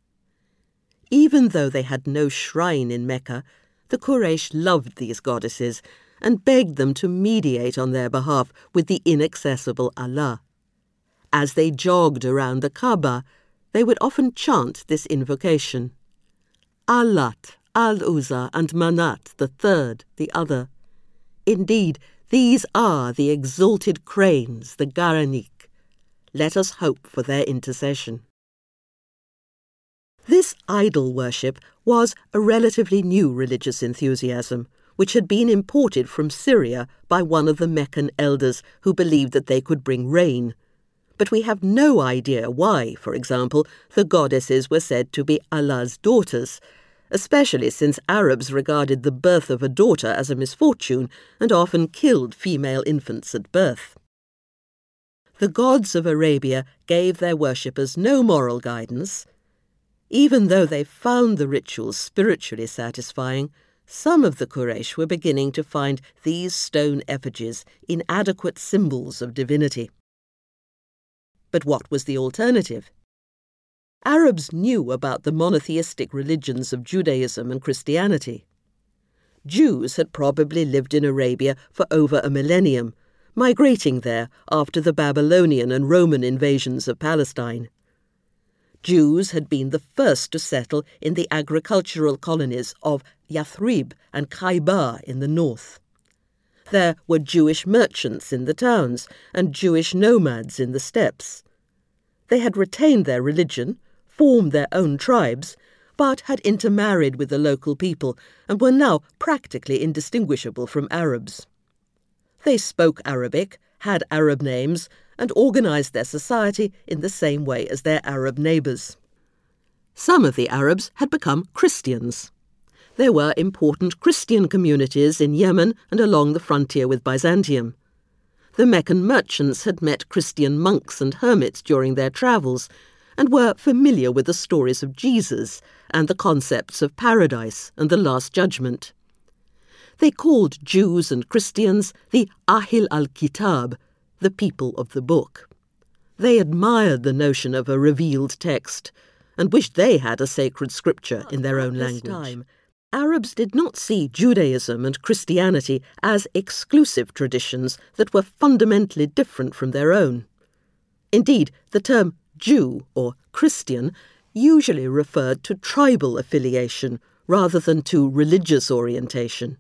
Even though they had no shrine in Mecca, the Quraysh loved these goddesses and begged them to mediate on their behalf with the inaccessible Allah. As they jogged around the Kaaba, they would often chant this invocation: Al-Lat, Al-Uzza, and Manat, the third, the other. Indeed, these are the exalted cranes, the Garanik. Let us hope for their intercession. This idol worship was a relatively new religious enthusiasm, which had been imported from Syria by one of the Meccan elders who believed that they could bring rain. But we have no idea why, for example, the goddesses were said to be Allah's daughters, especially since Arabs regarded the birth of a daughter as a misfortune and often killed female infants at birth. The gods of Arabia gave their worshippers no moral guidance. Even though they found the rituals spiritually satisfying, some of the Quraysh were beginning to find these stone effigies inadequate symbols of divinity. But what was the alternative? Arabs knew about the monotheistic religions of Judaism and Christianity. Jews had probably lived in Arabia for over a millennium, migrating there after the Babylonian and Roman invasions of Palestine. Jews had been the first to settle in the agricultural colonies of Yathrib and Khaybar in the north. There were Jewish merchants in the towns and Jewish nomads in the steppes. They had retained their religion, formed their own tribes, but had intermarried with the local people and were now practically indistinguishable from Arabs. They spoke Arabic, had Arab names, and organized their society in the same way as their Arab neighbors. Some of the Arabs had become Christians. There were important Christian communities in Yemen and along the frontier with Byzantium. The Meccan merchants had met Christian monks and hermits during their travels and were familiar with the stories of Jesus and the concepts of paradise and the Last Judgment. They called Jews and Christians the Ahl al-Kitab, the people of the book. They admired the notion of a revealed text and wished they had a sacred scripture in their own language. At this time, Arabs did not see Judaism and Christianity as exclusive traditions that were fundamentally different from their own. Indeed, the term Jew or Christian usually referred to tribal affiliation rather than to religious orientation.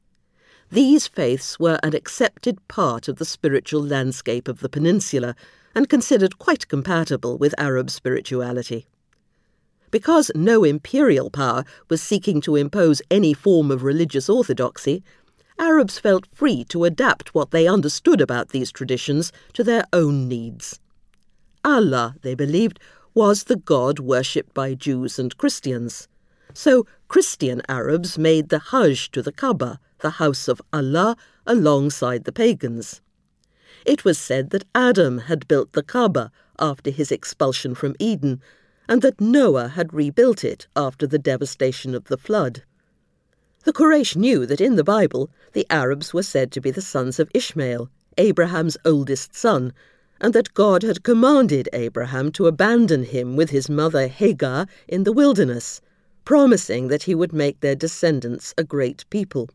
These faiths were an accepted part of the spiritual landscape of the peninsula and considered quite compatible with Arab spirituality. Because no imperial power was seeking to impose any form of religious orthodoxy, Arabs felt free to adapt what they understood about these traditions to their own needs. Allah, they believed, was the God worshipped by Jews and Christians. So Christian Arabs made the Hajj to the Kaaba, the house of Allah, alongside the pagans. It was said that Adam had built the Kaaba after his expulsion from Eden, and that Noah had rebuilt it after the devastation of the flood. The Quraysh knew that in the Bible the Arabs were said to be the sons of Ishmael, Abraham's oldest son, and that God had commanded Abraham to abandon him with his mother Hagar in the wilderness, promising that he would make their descendants a great people.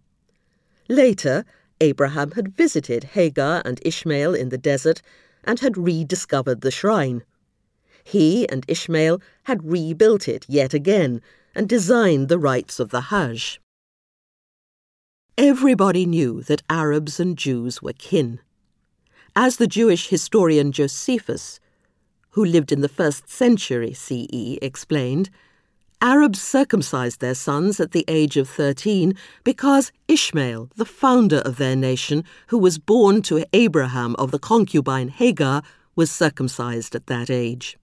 Later, Abraham had visited Hagar and Ishmael in the desert and had rediscovered the shrine. He and Ishmael had rebuilt it yet again and designed the rites of the Hajj. Everybody knew that Arabs and Jews were kin. As the Jewish historian Josephus, who lived in the 1st century CE, explained, Arabs circumcised their sons at the age of 13 because Ishmael, the founder of their nation, who was born to Abraham of the concubine Hagar, was circumcised at that age.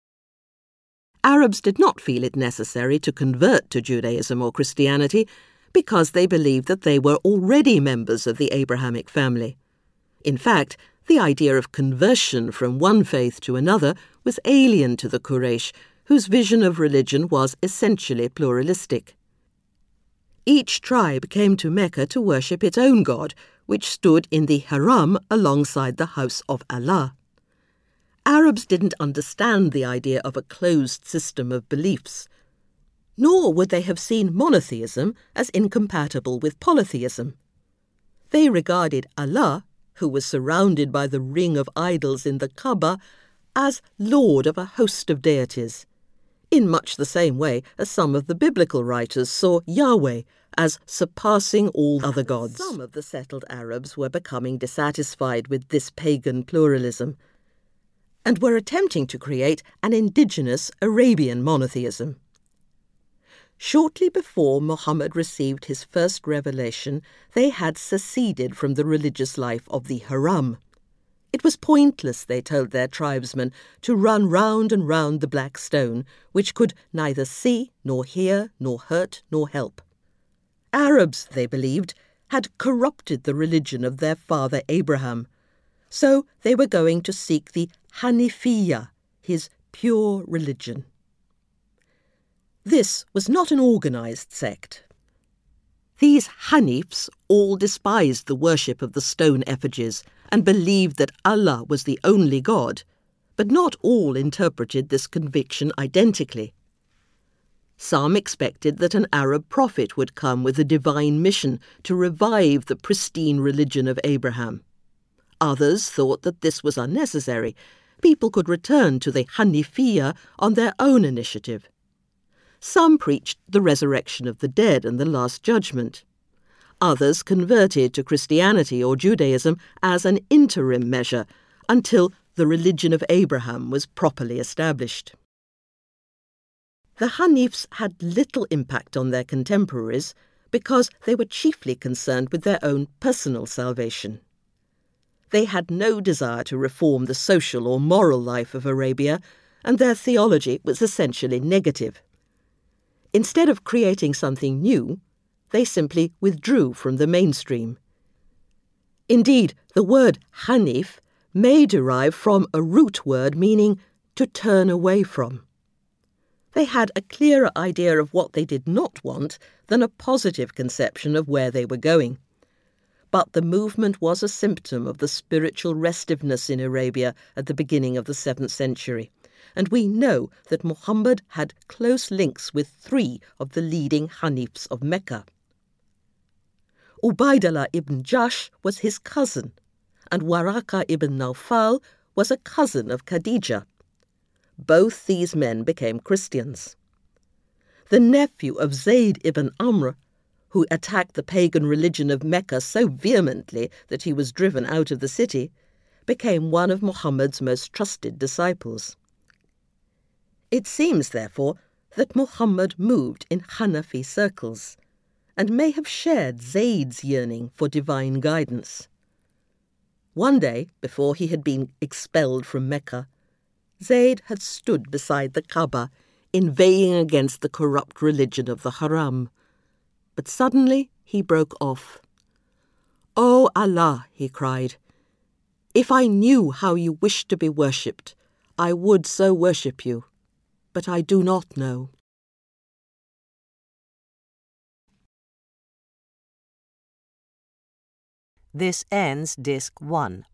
Arabs did not feel it necessary to convert to Judaism or Christianity because they believed that they were already members of the Abrahamic family. In fact, the idea of conversion from one faith to another was alien to the Quraysh, whose vision of religion was essentially pluralistic. Each tribe came to Mecca to worship its own god, which stood in the Haram alongside the house of Allah. Arabs didn't understand the idea of a closed system of beliefs, nor would they have seen monotheism as incompatible with polytheism. They regarded Allah, who was surrounded by the ring of idols in the Kaaba, as lord of a host of deities, in much the same way as some of the biblical writers saw Yahweh as surpassing all other gods. Some of the settled Arabs were becoming dissatisfied with this pagan pluralism and were attempting to create an indigenous Arabian monotheism. Shortly before Muhammad received his first revelation, they had seceded from the religious life of the Haram. It was pointless, they told their tribesmen, to run round and round the black stone, which could neither see, nor hear, nor hurt, nor help. Arabs, they believed, had corrupted the religion of their father Abraham, so they were going to seek the Hanifiyya, his pure religion. This was not an organized sect. These Hanifs all despised the worship of the stone effigies and believed that Allah was the only God, but not all interpreted this conviction identically. Some expected that an Arab prophet would come with a divine mission to revive the pristine religion of Abraham. Others thought that this was unnecessary. People could return to the Hanifiyya on their own initiative. Some preached the resurrection of the dead and the Last Judgment. Others converted to Christianity or Judaism as an interim measure until the religion of Abraham was properly established. The Hanifs had little impact on their contemporaries because they were chiefly concerned with their own personal salvation. They had no desire to reform the social or moral life of Arabia, and their theology was essentially negative. Instead of creating something new, they simply withdrew from the mainstream. Indeed, the word Hanif may derive from a root word meaning to turn away from. They had a clearer idea of what they did not want than a positive conception of where they were going. But the movement was a symptom of the spiritual restiveness in Arabia at the beginning of the 7th century, and we know that Muhammad had close links with 3 of the leading Hanifs of Mecca. Ubaydullah ibn Jahsh was his cousin, and Waraka ibn Nawfal was a cousin of Khadijah. Both these men became Christians. The nephew of Zayd ibn Amr, who attacked the pagan religion of Mecca so vehemently that he was driven out of the city, became one of Muhammad's most trusted disciples. It seems, therefore, that Muhammad moved in Hanafi circles and may have shared Zayd's yearning for divine guidance. One day, before he had been expelled from Mecca, Zayd had stood beside the Kaaba, inveighing against the corrupt religion of the Haram. But suddenly he broke off. "O Allah," he cried, "if I knew how you wish to be worshipped, I would so worship you, but I do not know." This ends Disc 1.